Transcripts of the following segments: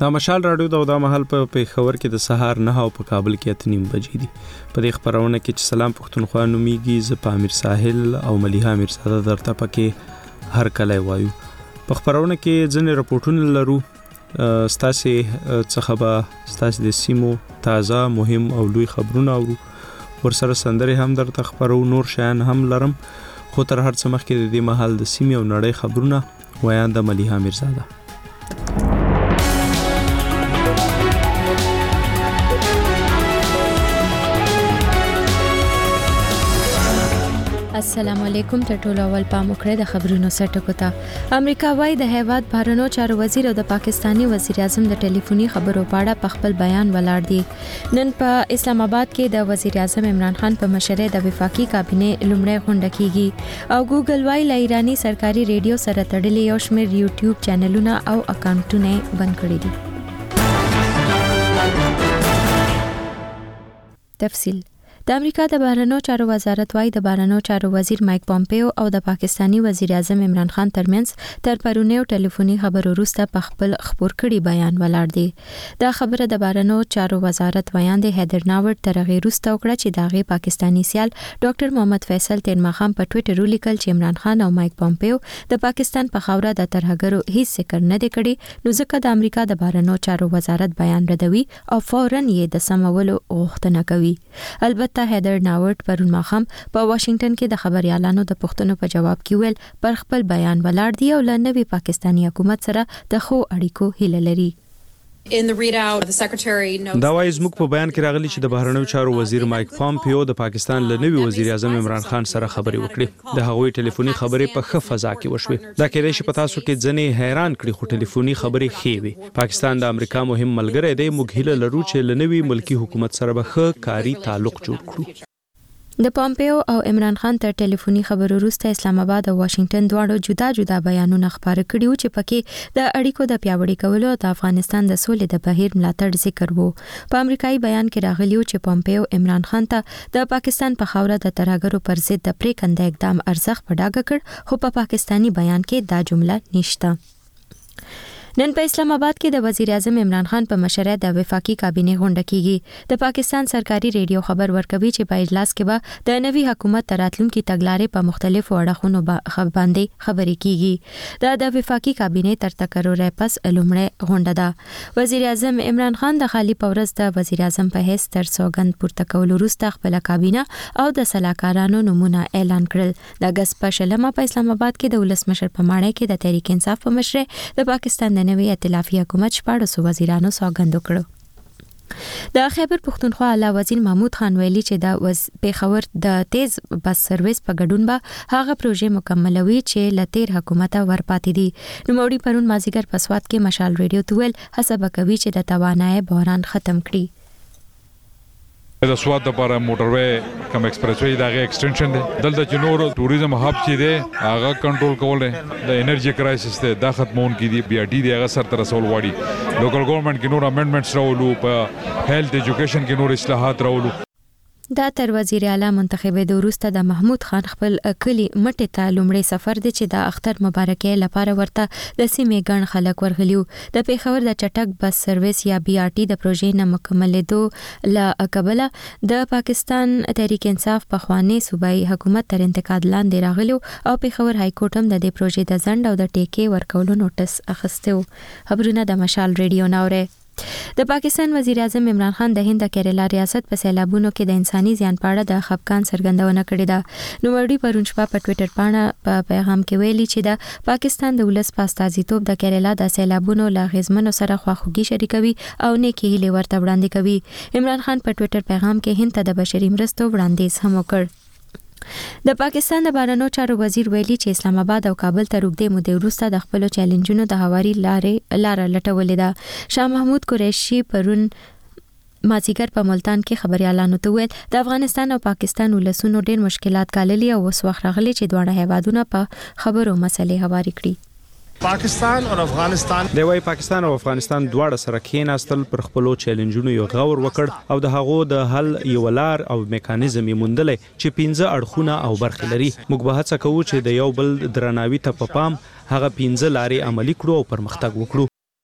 دا مشال راډیو دا مهال په پیښور کې د سهار 9 او په کابل کې 8:30 بجې دي. په دې خبرونه کې چې سلام پښتونخوا نومیږي، ز په امیر ساحل او ملیحه میرزاده درته پکې هر کله وایو. په خبرونه کې ځنې رپورټونه لرو ستاسو څخه به ستاسو د سیمو تازه مهم او لوی خبرونه اورو، ورسره سندري هم درته خبرو، نور شیان هم لرم. خو تر هر څه مخکې د دې مهال د سیمې او نړۍ خبرونه ویان د ملیحه میرزاده. السلام علیکم. تر ټولو اول پام وکړئ د خبرونو سرټکو ته. امریکا وايي د هیواد بهرنیو چارو وزیر او د پاکستانی وزیر اعظم د ټلیفوني خبرو په اړه په خپل بیان ولاړ دي. نن په اسلام آباد کې د وزیر اعظم عمران خان په مشرۍ د وفاقي کابینه لومړی غونډه کیږي او ګوګل وايي له ایرانی سرکاري ریډیو سره تړلي یو شمېر یوټیوب چینلونه او اکاونټونه بند کړي دي. تفصیل. د امریکا د بهرنیو چارو وزارت وايي د بهرنیو چارو وزیر مایک پامپیو او د پاکستانی وزیر اعظم عمران خان ترمنځ تر پرونیو ټلیفوني خبرو وروسته په خپل خبر کړي بیان ولاړ دی. دا خبره د بهرنیو چارو وزارت ویاند هیدر ناورت تر غیر وروسته وکړه چې داغه پاکستانی سیال ډاکټر محمد فیصل تیر ماښام په ټوئیټر ولیکل چې عمران خان او مایک پامپیو د پاکستان په خاوره د ترهګرو هیڅ ذکر نه دی کړی، نو ځکه د امریکا د بهرنیو چارو وزارت بیان ردوي او فوراً یې د سمولو غوښتنه کوي. البته هیدر ناورت پرون ماښام په واشنگټن کې د خبريالانو د پوښتنو په جواب کې ویل پر خپل بیان ولاړ دی او له نوي پاکستانی حکومت سره د خو اړیکو هیله لري. دا وایي زموږ په بیان کې راغلی چې د بهرنیو چارو وزیر مایک پامپیو د پاکستان له نوي وزیر اعظم عمران خان سره خبرې وکړې. د هغوی ټلیفوني خبرې په ښه فضا کې وشوې. دا کېدای شي په تاسو کې ځنې حیران کړي، خو ټلیفوني خبرې ښې وي. پاکستان د امریکا مهم ملګری دی. موږ هیله لرو چې له نوي ملکی حکومت سره به ښه کاري تعلق جوړ کړو. د پامپیو او عمران خان تر ټلیفوني خبرو وروسته اسلام آباد او واشنگټن دواړو جدا جدا بیانونه خبره کړي چې پکې د اړیکو د پیاوړي کولو او د افغانستان د سولې د بهیر ملاتړ ذکر وو. په امریکایي بیان کې راغلی و چې پامپیو عمران خان ته د پاکستان په خاوره د ترهګرو پر ضد د پریکنده اقدام ارزښت په ډاګه کړ، خو په پاکستانی بیان کې دا جمله نشته. نن په اسلام آباد کې د وزیر اعظم عمران خان په مشرۍ د وفاقي کابینه غونډه کیږي. د پاکستان سرکاري ریډیو خبر ورکوي چې په اجلاس کې به د نوي حکومت تراتلونکو تګلارې په مختلفو اړخونو باندې خبرې کیږي. د وفاقي کابینه تر تقرر پس لومړی غونډه ده. وزیر اعظم عمران خان د خالی پورز د وزیر اعظم په حیث تر سوګند پورته کول وروسته خپل کابینه او د سلاکارانو نمونه اعلان کړل. د اگست په شلمه په اسلام آباد کې د ولسمشر په ماڼۍ کې د تحریک انصاف په مشرۍ د پاکستان نوی ائتلافي حکومت 14 وزیرانو سوګند وکړو. د خیبر پښتونخوا اعلی وزیر محمود خان ویلي چې د پیښور د تیز بس سرویس په ګډون به هغه پروژې مکملوي چې لتیر حکومت ورپاتې دي. نوموړي پرون مازیګر په سوات کې مشال ریډیو ته ویل هڅه وکوي چې د توانایي بحران ختم کړي. د سواد لپاره موټروي کم ایکسپریس وی دغه ایکسټنشن دی. دلته چې نور ټوریزم هب چې دی هغه کنټرول کول د انرژي کرایسس ته د ختمون کې دی بیا ډی دی هغه سر تر رسول واړي. لوکل ګورنمنت کې نور امندمنټس راولو، په هیلث ایجوکیشن کې نور اصلاحات راولو. دا تر وزیر اعلی منتخبې د وروسته د محمود خان خپل کلی مټې ته لومړی سفر دی چې د اختر مبارکۍ لپاره ورته د سیمې ګڼ خلک ورغلیو. د پیښور د چټک بس سرویس یا بي آر ټي د پروژې نه مکملېدو له کبله د پاکستان تحریک انصاف په خوانی صوبایي حکومت تر انتقاد لاندې راغلیو او پیښور های کورټ هم د دې پروژې د ځنډ او د ټیکې ورکولو نوټس اخیستو. خبرونه د مشال ریډیو ناوره. د پاکستان وزیر اعظم عمران خان د هند کیرلا ریاست په سیلابونو کې د انساني زیان په اړه د خفقان څرګندونه کړې ده. نوموړي پرون شپه په ټوئیټر باندې په پیغام کې ویلي چې د پاکستان د ولس په استازیتوب د کیرلا د سیلابونو له غزمنو سره خواخوږي شریکوي او نیکی هیله ورته وړاندې کوي. عمران خان په ټوئیټر پیغام کې هند ته د بشري مرستو وړاندیز هم وکړ. د پاکستان د بهرنیو چارو وزیر ویلي چې اسلام آباد او کابل ته روږدې مودې وروسته د خپل چیلنجونو د هواري لار لټولې ده. شاه محمود قریشي پرون مازیګر په ملتان کې خبريالانو ته ویل د افغانستان او پاکستان ولسونو ډېر مشکلات کاللي او وس وخت راغلي چې دواړه هیوادونه په خبرو مسلې هواري کړي. پاکستان او افغانستان دی وايي پاکستان او افغانستان دواړه سره کېناستل، پر خپلو چیلنجونو یو غور وکړ او د هغو د حل یو لار او میکانیزم یې موندلی چې 15 اړخونه او برخې لري. موږ به هڅه کوو چې د یو بل درناوي ته په پام هغه 15 لارې عملي کړو او پرمختګ وکړو.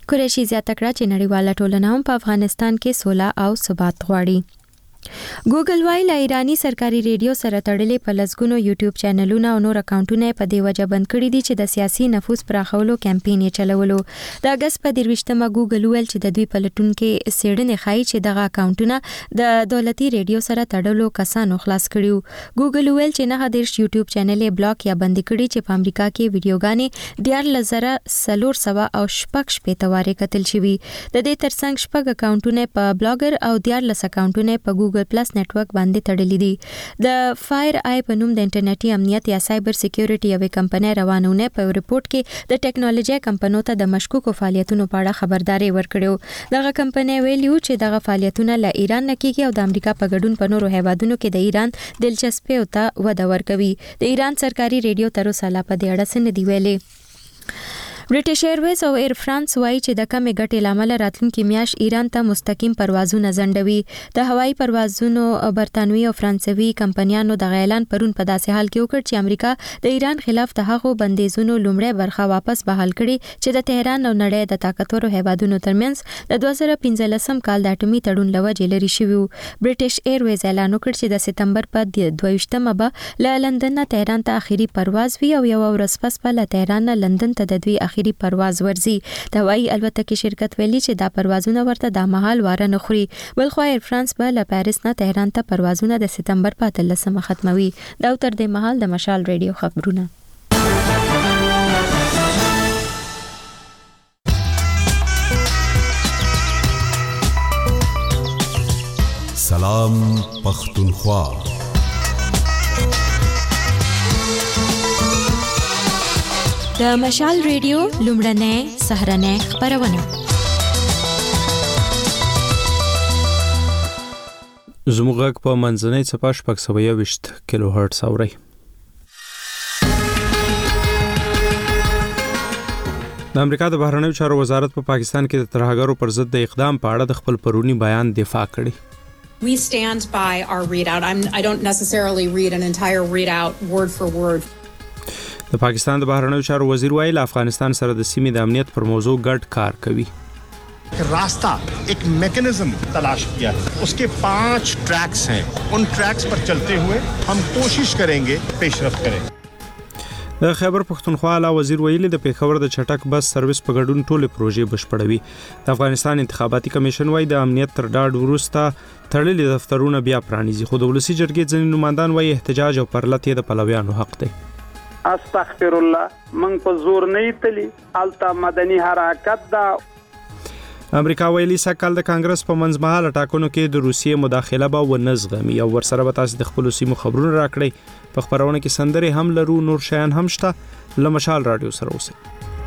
قریشي زیاته کړه چې نړیواله ټولنه هم په افغانستان کې سوله او ثبات غواړي. ګوګل وايي له ایرانی سرکاري ریډیو سره تړلې په لسګونو یوټیوب چینلونه او نور اکاونټونه په دی وجه بند کړي دي چې د سیاسي نفوذ پراخولو کمپاین یې چلولو. د اگست په 23مه ګوګل ویل چې د دوی په لټون کې سیړنې ښایي چې دغه اکاونټونه د دولتي ریډیو سره تړلو کسانو خلاص کړیو. ګوګل ویل چې نه د یوټیوب چینل یې بلاک یا بند کړي چې په امریکا کې ویډیوګانې 14,400 او 6 واره قتل شوي. د دې ترڅنګ 6 اکاونټونه په بلاګر او 14 اکاونټونه په ګوګل پلس نتورک باندې تړلې دي. د فایر آی په نوم د انټرنیټي امنیت یا سایبر سکیورټي یوه کمپنۍ روانونه په ریپورت کې د ټیکنالوژي کمپنیو ته د مشکوکو فعالیتونو په اړه خبرداري ورکړو. دغه کمپنۍ ویلي چې دغه فعالیتونه له ایران نه کیږي او د امریکا په ګډون په نورو هیوادونو کې د ایران دلچسپي او ته وده ورکوي. د ایران سرکاري ریډیو تر اوسه لا په دې اړه څه نه دی ویلي. برټش ایرویز او ایر فرانس وایي چې د کمې ګټې لامل راتلونکي میاشت ایران ته مستقیم پروازونه ځنډوي. د هوایي پروازونو برتانوي او فرانسوي کمپنیانو د اعلان پرون په داسې حال کې وکړ چې امریکا د ایران خلاف د هغو بندیزونو لومړی برخه واپس بحال کړي چې د تهران او نړۍ د طاقتورو هیوادونو ترمنځ د 2015 کال د اټومي تړون لوجې لري شوی. برټش ایرویز اعلان وکړ چې د سپتمبر په 22مه به له لندن نه تهران ته اخیری پرواز وي او یو ورځ پس به له تهران نه لندن ته د دوی اخیری پرواز ورزي. د هوایي الوتکې شرکت ویلي چې دا پروازونه ورته د مهال واره نه خوري. بلخو ایر فرانس به له پاریس نه تهران ته پروازونه د سپتمبر په 13مه ختموي. دا تر دې مهال د مشال ریډیو خبرونه. سلام پختونخوا. د مشال ریډیو لومړنۍ سهارنۍ خبرونه. زموږ غږ په منځنۍ څپه 620 کیلو هرتز اوري. د امریکا د بهرنیو چارو وزارت په پاکستان کې د ترهګرو پر ضد د اقدام په اړه د خپل پرونی بیان دفاع کړي. We stand by our readout. I don't necessarily read an entire readout word for word. د پاکستان د بهرنیو چارو وزیر وایي له افغانستان سره د سیمې د امنیت پر موضوع ګډ کار کوي. रास्ता एक मैकेनिज्म तलाश किया है. उसके 5 ट्रैक्स हैं. उन ट्रैक्स पर चलते हुए हम कोशिश करेंगे पेशरफ्त करें. د خیبر پختونخوا اعلی وزیر ویلي د پیښور د چټک بس سرویس په ګډون ټولې پروژې بشپړوي. د افغانستان انتخاباتي کمیشن وایي د امنیت تر ډاډ وروسته تړلې دفترونه بیا پرانیزي. خو د ولسی جرګې ځینې نمائندان وایي احتجاج او پرلت د پلویانو حق دی. استغفر الله من په زور نه تلی التا مدني حرکت دا. امریکا ویلي سکهال د کانګرس په منځمهاله ټاکنو کې د روسیې مداخله به ونزغمي او ورسره به تاسو د خپل سیمو خبرونه راکړئ. په خبرونه کې سندرې هم لرو، نور شیان هم شته. له مشال رادیو سره اوسئ.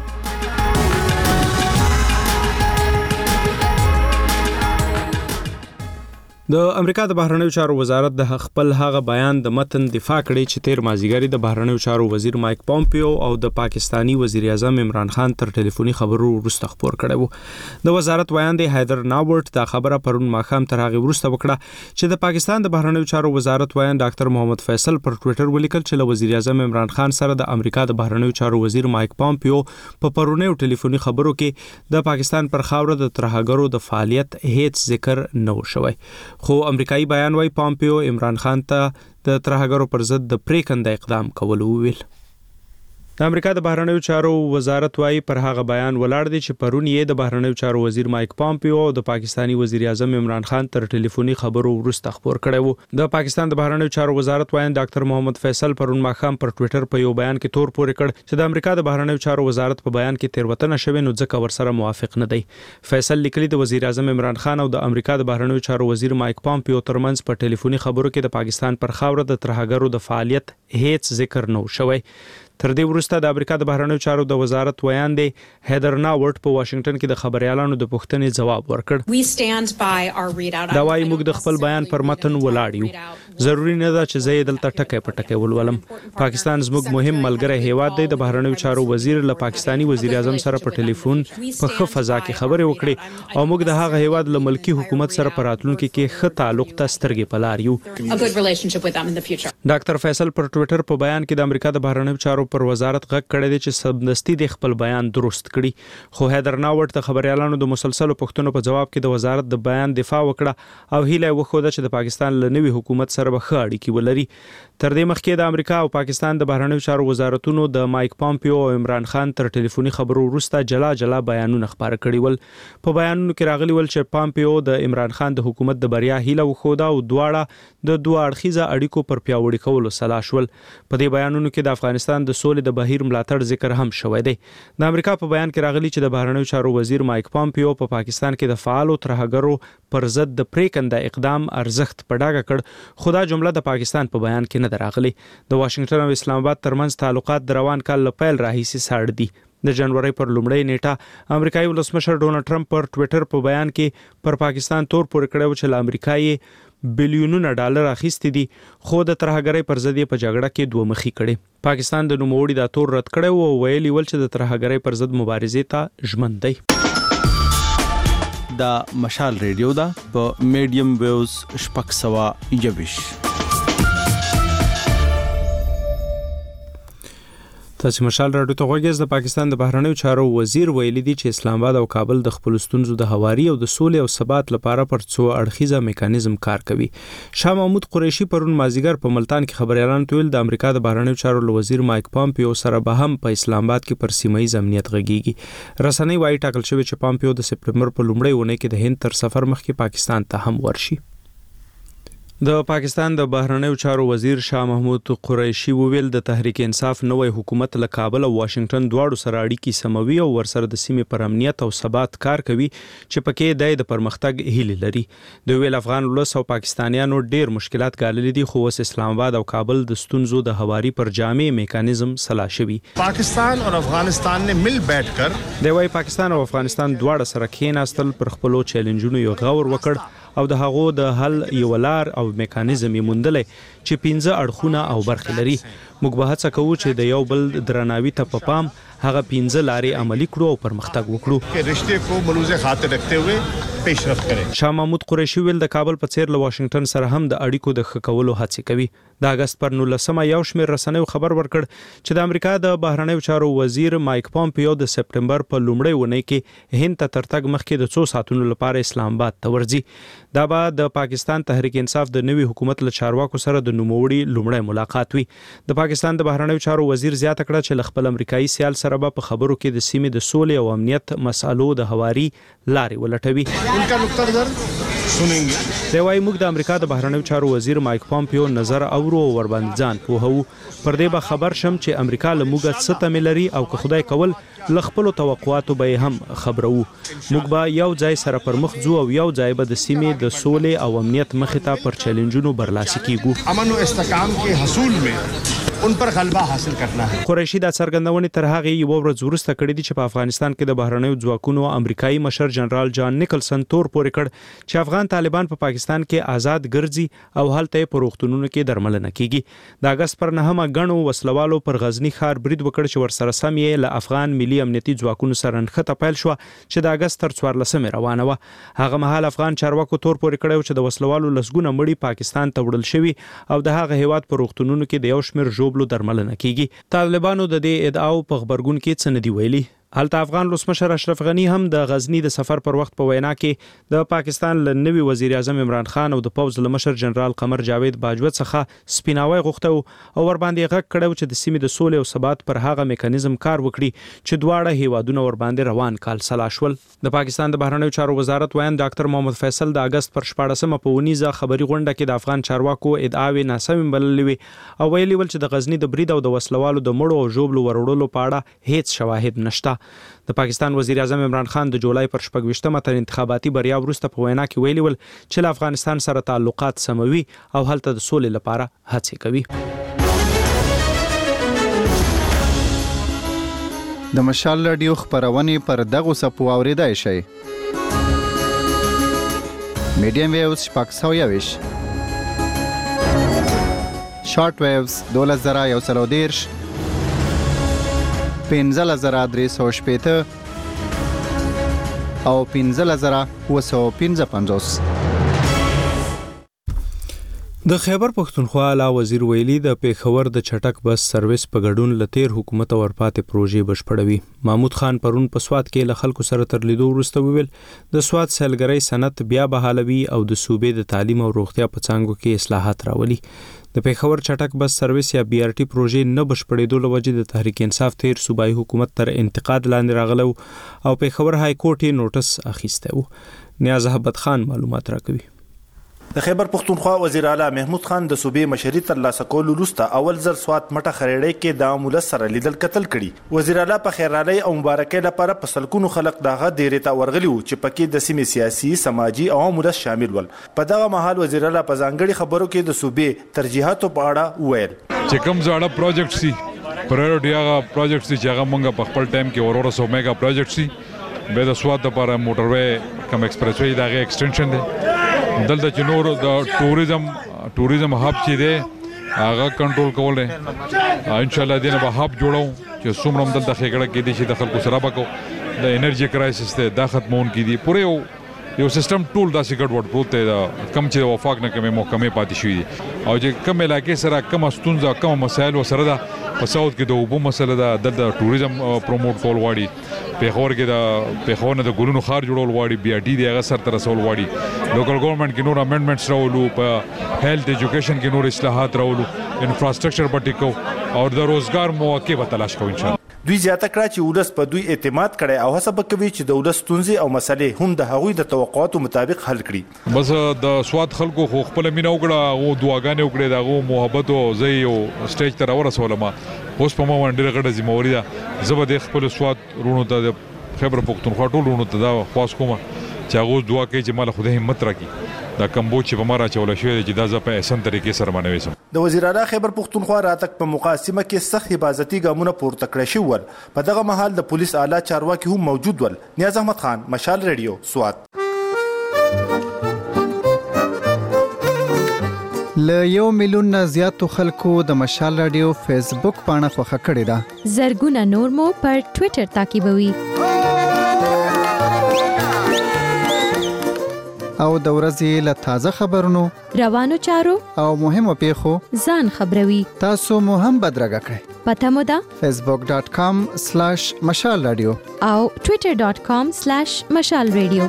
د امریکا د بهرنیو چارو وزارت د خپل هغه بیان د متن دفاع کړي چې تیر مازیګری د بهرنیو چارو وزیر مایک پومپیو او د پاکستانی وزیر اعظم عمران خان تر ټلیفوني خبرو وروسته خبر کړي وو. د وزارت بیان دی هیدر ناورت دا خبره پرون ماښام تر هغه وروسته وکړه چې د پاکستان د بهرنیو چارو وزارت ویان ډاکټر محمد فیصل پر ټوئیټر ولیکل چې له وزیر اعظم عمران خان سره د امریکا د بهرنیو چارو وزیر مایک پومپیو په پرونیو ټلیفوني خبرو کې د پاکستان پر خاوره د ترهګرو د فعالیت هیڅ ذکر نه وشوي. خو امریکایي بیان وايي پومپیو عمران خان ته د ترهګرو پر ضد د پریکنده اقدام کول ویل. د امریکا د بهرنیو چارو وزارت وايي پر هغه بیان ولاړ دی چې پرون یې د بهرنیو چارو وزیر مایک پومپیو او د پاکستانی وزیر اعظم عمران خان تر ټلیفوني خبرو وروسته خبر کړی وو. د پاکستان د بهرنیو چارو وزارت وایي ډاکټر محمد فیصل پرون ماښام پر ټوئیټر په یو بیان کې تور پورې کړ چې د امریکا د بهرنیو چارو وزارت په بیان کې تیروتنه شوې نو ځکه ورسره موافق نه دی. فیصل لیکلي د وزیر اعظم عمران خان او د امریکا د بهرنیو چارو وزیر مایک پومپیو ترمنځ په ټلیفوني خبرو کې د پاکستان پر خاوره د ترهګرو د فعالیت هیڅ ذکر نه شوی. تر دې وروسته د امریکا د بهرنیو چارو د وزارت ویان دی هیدر ناورت په واشنگټن کې د خبريالانو د پوښتنې جواب ورکړ. دا وايي موږ د خپل بیان پر متن ولاړ یو. ضروری نه ده چې زه دلته ټکی په ټکی ولولم. پاکستان زموږ مهم ملګری هیواد دی. د بهرنیو چارو وزیر له پاکستانی وزیر اعظم سره په ټلیفون په ښه فضا کې خبرې وکړې او موږ د هغه هیواد له ملکی حکومت سره په راتلونکي کې ښه تعلق ته سترګې په لار یو. ډاکټر فیصل پر ټوئیټر په بیان کې د امریکا د بهرنیو چارو پر وزارت غږ کړی دی چې سمدستي د خپل بیان درست کړي، خو حیدر ناورت د خبريالانو د مسلسلو پوښتنو په جواب کې د وزارت د بیان دفاع وکړه او هیله وښوده چې د پاکستان له نوي حکومت سره به ښه اړیکې ولري. تر دې مخکې د امریکا او پاکستان د بهرنیو چارو وزارتونو د مایک پامپیو او عمران خان تر ټلیفوني خبرو وروسته جلا بیانونه خبره کړي ول. په بیانونو کې راغلي ول چې پامپیو د عمران خان د حکومت د بریا هیله وښوده او دواړه د دوه اړخیزه اړیکو پر پیاوړي کولو سلا شول. په دې بیانونو کې د افغانستان د سولې د بهیر ملاتړ ذکر هم شوی دی. د امریکا په بیان کې راغلي چې د بهرنیو چارو وزیر مایک پامپیو په پاکستان کې د فعالو ترهګرو پر ضد د پریکنده اقدام ارزښت په ډاګه کړ، خو دا جمله د پاکستان په بیان کې نه راغلي. د واشنگټن او اسلام آباد ترمنځ تعلقات د روان کال له پیل راهیسې ساړه دي. د جنوري پر لومړۍ نیټه امریکایي ولسمشر ډونالد ټرمپ پر ټوئیټر په بیان کې پر پاکستان تور پورې کړی و چې له امریکایي بلیونونه ډالر اخیستي دي، خو د ترهګرۍ پر ضد په جګړه کې دوه مخي کړي. پاکستان د نوموړي دا تور رد کړی او ویلي ول چې د ترهګرۍ پر ضد مبارزې ته ژمن دی. دا مشال ریډیو دا په میډیم ویوز 621. تاسو مشال راډیو ته غوږی. د پاکستان د بهرنیو چارو وزیر ویلي دی چې اسلام آباد او کابل د خپل ستونزو د هواري او د سولې او ثبات لپاره پر څو اړخیزه میکانیزم کار کوي. شاه محمود قریشي پرون مازیګر په ملتان کې خبريالانو ته ویل د امریکا د بهرنیو چارو وزیر مایک پامپیو سره به هم په اسلام آباد کې پر سیمایي امنیت غږیږي. رسنۍ وايي ټاکل شوی چې پامپیو د سپټمبر په لومړۍ اونۍ کې د هند تر سفر مخکې پاکستان ته هم ورشي. د پاکستان د بهرنیو چارو وزیر شاه محمود قریشي وویل د تحریک انصاف نوې حکومت له کابل او واشنگټن دواړو سره اړیکې سموي او ورسره د سیمې پر امنیت او ثبات کار کوي چې پکې د پرمختګ هیله لري. د ویل افغان ولس او پاکستانیانو ډېر مشکلات ګاللي دي، خو اوس اسلام آباد او کابل د ستونزو د هواري پر جامع میکانیزم سلا شوي. پاکستان او افغانستان نے مل بیٹھ کر د وای پاکستان او افغانستان دواړه سره کېناستل، پر خپلو چیلنجونو یو غور وکړ او د هغو د حل یو لار او میکانیزم یې موندلی چې 15 اړخونه او برخې لري. موږ به هڅه کوو چې د یو بل درناوي ته په پام هغه 15 لارې عملی کړو او پرمختګ وکړو چې رشته کو ملوز خاطر رکھتے ہوئے پیشرفت کړي. شاه محمود قریشي ویل د کابل په څیر له واشنگټن سره هم د اړیکو د ښه کولو هڅې کوي. د اگست پر 19 یو شمېر رسنیو خبر ورکړ چې د امریکا د بهرنیو چارو وزیر مایک پامپیو د سپټمبر په لومړۍ اونۍ کې هند ته ترتګ مخکې د 2 ساعتونو لپاره اسلام آباد ته ورځي. دا به د پاکستان تحریک انصاف د نوي حکومت له چارواکو سره د نوموړي لومړی ملاقات وي. د پاکستان د بهرنیو چارو وزیر زیاته کړه چې له خپل امریکایي سیال سره به په خبرو کې د سیمې د سولې او امنیت مسالو د هواري لارې ولټوي. انکا نقطه نظر سنیں دی وايي موږ د امریکا د بهرنیو چارو وزیر مایک پامپیو نظر اورو ور باندې ځان پوهو. پر دې به خبر شم چې امریکا له موږ څه تمه لري او که خدای کول ل خپل توقعاتو به هم خبرو. موږ به یو ځای سره پر مخ ځو او یو ځای به د سیمې د سولې او امنیت مخې ته پر چیلنجونو برلاسي کیږو. امن او استحکام کې حصول میں ان پر غلبه حاصل کرنا ہے. قریشي د څرګندونې تر هغه یو ورځ وروسته کړې دي چې په افغانستان کې د بهرنیو ځواکونو امریکایي مشر جنرال جان نیکلسن تور پورې کړ چې افغان طالبان په پاکستان کې آزاد ګرځي او هلته په روغتونونو کې درملنه کیږي. د اگست پر 9 غنو وسلوالو پر غزنی ښار برید وکړ چې ورسره سم یې له افغان ملي امنیتي ځواکونو سره نښته پیل شو چې د اگست تر 14 روانه و. هغه مهال افغان چارواکو تور پورې کړو چې د وسلوالو لسګونه مړي پاکستان ته وړل شوي او د هغه هیواد په روغتونونو کې د یو شمېر ژوبلو درملنه کیږي. طالبانو د دې ادعاو په خبرګون کې څه نه دی ویلي. هلته افغان ولسمشر اشرف غنی هم د غزنی د سفر پر وخت په وینا کې د پاکستان له نوي وزیر اعظم عمران خان او د پوز له مشر جنرال قمر جاوید باجوه څخه سپیناوی غوښته او ور باندې غږ کړو چې د سیمې د سولې او ثبات پر هغه میکانیزم کار وکړي چې دواړه هیوادونه ور باندې روان کال سلا شول. د پاکستان د بهرنیو چارو وزارت وایي ډاکټر محمد فیصل د اگست پر 14 په ونیزه خبري غونډه کې د افغان چارواکو ادعاوې ناسم بللې وي او ویلي ول چې د غزنی د برید او د وسلوالو د مړو او ژوبلو وروړلو په اړه هیڅ شواهد نشته. د پاکستان وزیر اعظم عمران خان د جولای پر 28 تر انتخاباتي بریا وروسته په وینا کې ویلي ول چې له افغانستان سره تعلقات سموي او هلته د سولې لپاره هڅې کوي. د مشال رادیو خبرونه پر دغه سپو اوریدای شي. میډیم ویوز پاکستان شارټ ویوز 2110 15,315 او 15,955. د خیبر پښتونخوا اعلی وزیر ویلي د پیښور د چټک بس سرویس په ګډون لتیر حکومت او ورپاتې پروژې بشپړوي. محمود خان پرون په سوات کې له خلکو سره تر لیدو وروسته ویل د سوات سیلګرۍ صنعت بیا بحالوي او د صوبې د تعلیم او روغتیا په څانګو کې اصلاحات راولي. د پیښور چټک بس سرویس یا BRT پروژې نه بشپړېدو له وجې د تحریک انصاف تیر صوبایي حکومت تر انتقاد لاندې راغلی او پیښور های کورټ یې نوټس اخیستی و. نیاز احمد خان معلومات راکوي. د خیبر پښتونخوا وزیر اعلی محمود خان د صوبې مشري ترلاسه کولو وروسته اول ځل سوات مټه خریړۍ کې د امولس سره لیدل کتل کړي. وزیر اعلی په خیرالۍ او مبارکۍ لپاره په سلکونو خلک دغه ډیرې ته ورغلي وو چې پکې د سیمې سیاسي سماجی او امولس شامل ول. په دغه مهال وزیر اعلی په ځانګړي خبرو کې د صوبې ترجیحاتو په اړه وویل چې کوم زړه پروجیکټ سي پرایورټي هغه پروجیکټ چې هغه مونږ په خپل ټایم کې ورورسو میگا پروجیکټ سي به د سوات لپاره موټروي کم ایکسپریس وی دغه ایکسټنشن دی. دلته چې نور د ټوریزم هب چې دی هغه کنټرول کول دی. ان شاء الله دینه به هب جوړو چې څومره هم دلته خېګړه کې دي چې د خلکو سره وکړو. د انرژي کرایسس ته دا ختمون کې دي پوره یو سیستم ټول داسې ګډوډ پروت دی کم چې وفاق نه کمې محکمې پاتې شوي دي او چې کم علاقې سره کم ستونزه کم مسایل وسره ده. په ساوث کې د اوبو مسله ده دلته ټوریزم پروموټ کول غواړي. پیښور کې د پیښور نه د ګلونو خار جوړول غواړي. BRT دی هغه سر تر رسول غواړي. لوکل ګورنمنت کې نور امندمنټس راولو په هیلث ایجوکیشن کې نور اصلاحات راولو. انفراستراکچر پټیکو او د روزګار مواقع به تلاش کوو ان شاء الله. دوی زیاته کړه چې ولس په دوی اعتماد کړي او هڅه وکوي چې د ولس ستونزې او مسلې هم د هغوی د توقعاتو مطابق حل کړي. بس د سواد خلکو خو خپل مینه وکړه او دعاګانې وکړې دغه محبت او زه یو سټیج ته راورسولم. اوس په ما باندې ډېره غټه ذمہواري ده. زه به د خپل سواد رونو ته د خیبر پښتونخوا ټول رونو ته دا خواست کوم چې هغه دعا کوي چې مال خدای همت راکړي. دا کمبود چې په ما راچول شوی دی چې دا زه په احسن طریقې سره باندې وسم. د وزیر اعلی خیبر پښتونخوا راتګ په مقاسمه کې سخت حفاظتي ګامونه پورته کړی شو ول. په دغه مهال د پولیس اعلی چارواکي هم موجود ول. نیاز احمد خان، مشال ریډیو، سوات. له 1 میلیون نه زیاتو خلکو د مشال رادیو فیسبوک پاڼه خوښه کړې ده. زرګونه نور مو پر ټوئیټر تعقیبوي. او د ورځې له تازه خبرونو، روانو چارو او مهمو پیښو ځان خبروي. تاسو مو هم بدرګه کړئ. پته مو ده facebook.com/مشال رادیو او twitter.com/مشال رادیو.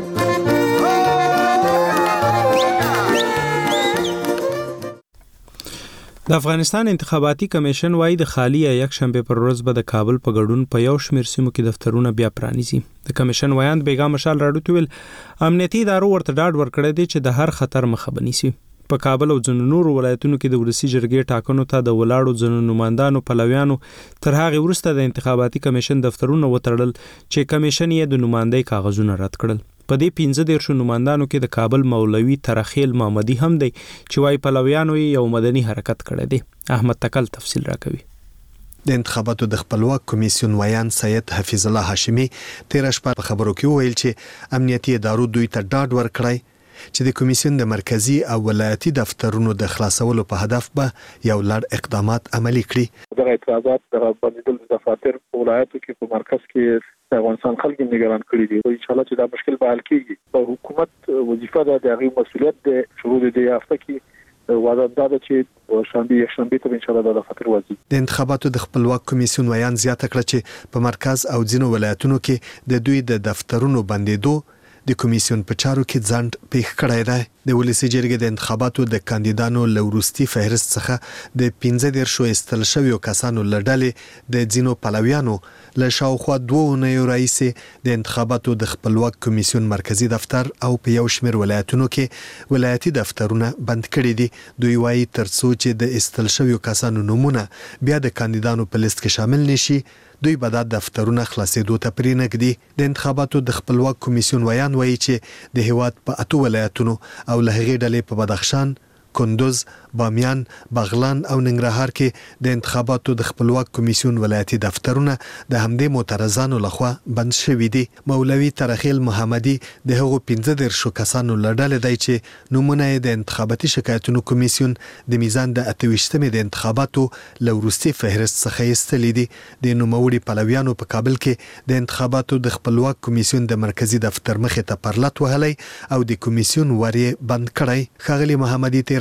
د افغانستان انتخاباتي کمیشن وايي د خالي یک شنبه پر ورځ به د کابل په ګډون په یو شمېر سیمو کې دفترونه بیا پرانیزي. د کمیشن ویاند بیګا مشال راډیو ویل امنیتي ادارو ورته ډاډ ورکړی دی چې د هر خطر مخه بنیسي. په کابل او ځینو نورو ولایتونو کې د ولسی جرګې ټاکنو ته د ولاړو ځینو نمائندانو پلویانو تر هغه وروسته د انتخاباتي کمیشن دفترونه وتړل چې کمیشن یې د نمائندۍ کاغذونه رد کړل. په دې 15 نمائندانو کې د کابل مولوي ترخیل محمدي هم دی چې وايي پلویانو یو مدني حرکت کړی دی. احمد تکل تفصیل راکوي. د انتخاباتو د خپلواک کمیسیون ویان سید حفیظ الله هاشمی تیر شپه په خبرو کې ویل چې امنیتي ادارو دوی ته ډاډ ورکړی چې د کمیسیون د مرکزی او ولایتي دفترونو د خلاصولو په هدف به یو لړ اقدامات عملي کړي. دغه اعتراضات د بندیدل د دفاتر په ولایتو کې په مرکز کې د افغانستان خلک نگران کړي دي. ان شاء الله چې دا مشکل به حل کیږي. په حکومت وظیفه ده د هغه مسؤلیت ده شروع دي هفته کې وعده ده چې شنبه ته ان شاء الله د دفاتر وځي. د انتخاباتو د خپلواک کمیسیون ویان زیاته کړه چې په مرکز او ځینو ولایتونو کې د دوی د دفترونو بندیدو د کمیسیون په چارو کې ځند پیښ کړی دی. د ولسی جرګې د انتخاباتو د کاندیدانو لوروستي فهرست څخه د 15 استل شویو کسانو لړلې د ځینو پلویانو له شاوخوا 2 اونیو راهیسې د انتخاباتو د خپلواک کمیسیون مرکزی دفتر او په یو شمېر ولایتونو کې ولایتي دفترونه بند کړي دي. دوی وايي ترڅو چې د استل شویو کسانو نومونه بیا د کاندیدانو په لیست کې شامل نشي دوی به د دفترونه خلاصېدو ته پرې نږدي. د انتخاباتو د خپلواک کمیسیون ویان وایي چې د هیواد په 8 ولایتونو او له هغې ډلې په بدخشان، کندوز، بامیان، بغلان او ننګرهار کې د انتخاباتو د خپلواک کمیسیون ولایتي دفترونه د همدې معترضانو لخوا بند شوي دي. مولوي ترخیل محمدي د هغو 15 کسانو لړل دی چې نمونه د انتخاباتي شکایتونو کمیسیون د میزان د 28مې د انتخاباتو لوروستي فهرست څخه ایستلې دي. د نوموړي پلویانو په کابل کې د انتخاباتو د خپلواک کمیسیون د مرکزی دفتر مخې ته پرلط وهلی او د کمیسیون وری بند کړی. ښاغلي محمدي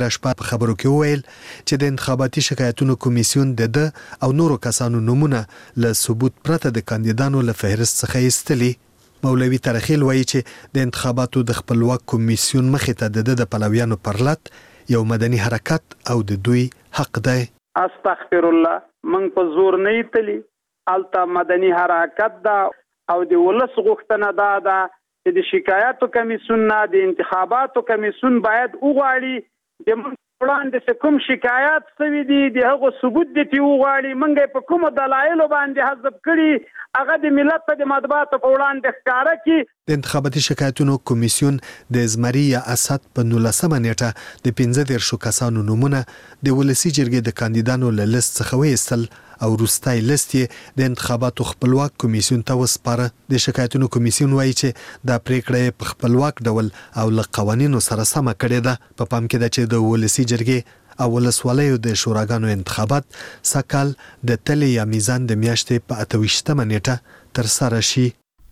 تیر شپه په خبرو کې وویل چې د انتخاباتي شکایتونو کمیسیون د او نورو کسانو نمونه له ثبوت پرته د کاندیدانو له فهرست څخه ایستلي. مولوي ترخیل وایي چې د انتخاباتو د خپلواک کمیسیون مخې ته د پلویانو پرلط یو مدني حرکت او د دوی حق دی. استغفر الله من په زور نه ایتلی الته مدني حرکت دا او د ولس غوښتنه ده چې د شکایاتو کمیسیون نه د انتخاباتو کمیسیون باید وغواړي د وړاندې کوم شکایات سوي دي د هغه ثبوت دي وغواړي منګه په کوم دلایل باندې حذف کړي هغه د ملت د مطبوعاتو په وړاندې ښکارا کړي. د انتخاباتي شکایتونو کمیسیون د ازمري یا اسد په 19 نیټه د 15 کسانو نمونه د ولسی جرګې د کاندیدانو له لیست څخه وایستل او وروستای لیست د انتخاباتو خپلواک کمیسیون ته وسپاره. د شکایتونو کمیسیون وایي چې دا پریکړه په خپلواک ډول او له قوانینو سره سم کړې ده. په پام کې ده چې د ولسی جرګې او ولسوالیو د شوراګانو انتخابات سکهال د تلې یا میزان د میاشتې په 28 نیټه تر سره شي.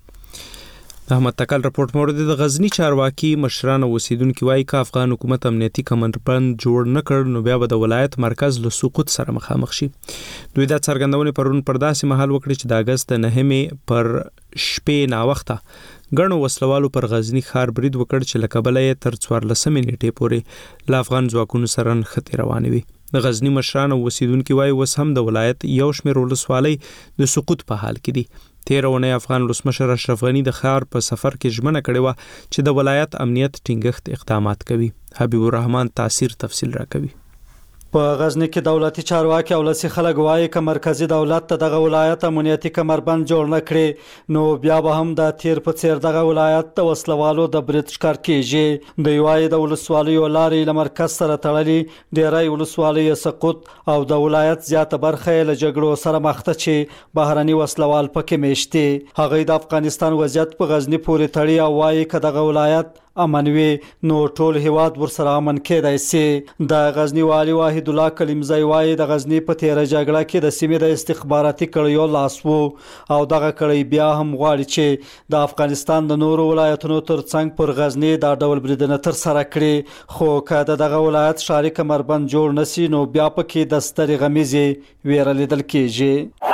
احمد تکل رپورت مورد د غزنی چارواکي مشران او اوسیدونکو وايي چې افغان حکومت امنیتي کمربند جوړ نه کړ نو بیا به د ولایت مرکز له سقوط سره مخامخ شي. دوی دا څرګندونه پرون پر داسې مهال وکړي چې د اگست 9 پر شپې نا وخته غنو وسلوالو پر غزنی ښار برید وکړ چې لکبل یې تر 14 نیټې پورې ل افغان ځواکونو سره خطر روان وي. د غزنی مشران او اوسیدونکو وايي وس هم د ولایت یو شمېر ولسوالۍ د سقوط په حال کې دي. 13 افغان ولسمشر اشرف غنی د ښار په سفر کې ژمنه کړې و چې د ولایت امنیت ټینګښت اقدامات کوي. حبیب الرحمن تاثیر تفصیل راکوي. په غزنی کې دولتي چارواکي او لسی خلک وایي چې مرکزی دولت ته دغه ولایت امنیتي کمربند جوړ نه کړي نو بیا به هم د تیر په څیر دغه ولایت د وسلوالو د برید ښکار کیږي. د یوای د ولسوالیو لارې له مرکز سره تړلي ډیری ولسوالۍ سقوط او د ولایت زیاته برخه له جګړو سره مخ ته چې بهرني وسلوال پکې میشتي. هغه د افغانستان وضعیت په غزنی پورې تړي او وایي چې دغه ولایت امن وي نو ټول هیواد ورسره امن کېدای شي. د غزنی والی واحد الله کلیمزی وایي د غزنی په تیر جګړه کې د سیمې د استخباراتي کړیو لاس وو او دغه کړی بیا هم غواړي چې د افغانستان د نورو ولایتونو ترڅنګ پر غزنی دا ډول بریدونه تر سره کړي. خو که دغه ولایت شاري کمربند جوړ نشي نو بیا پکې د سترې غمیزې ویره لیدل کېږي.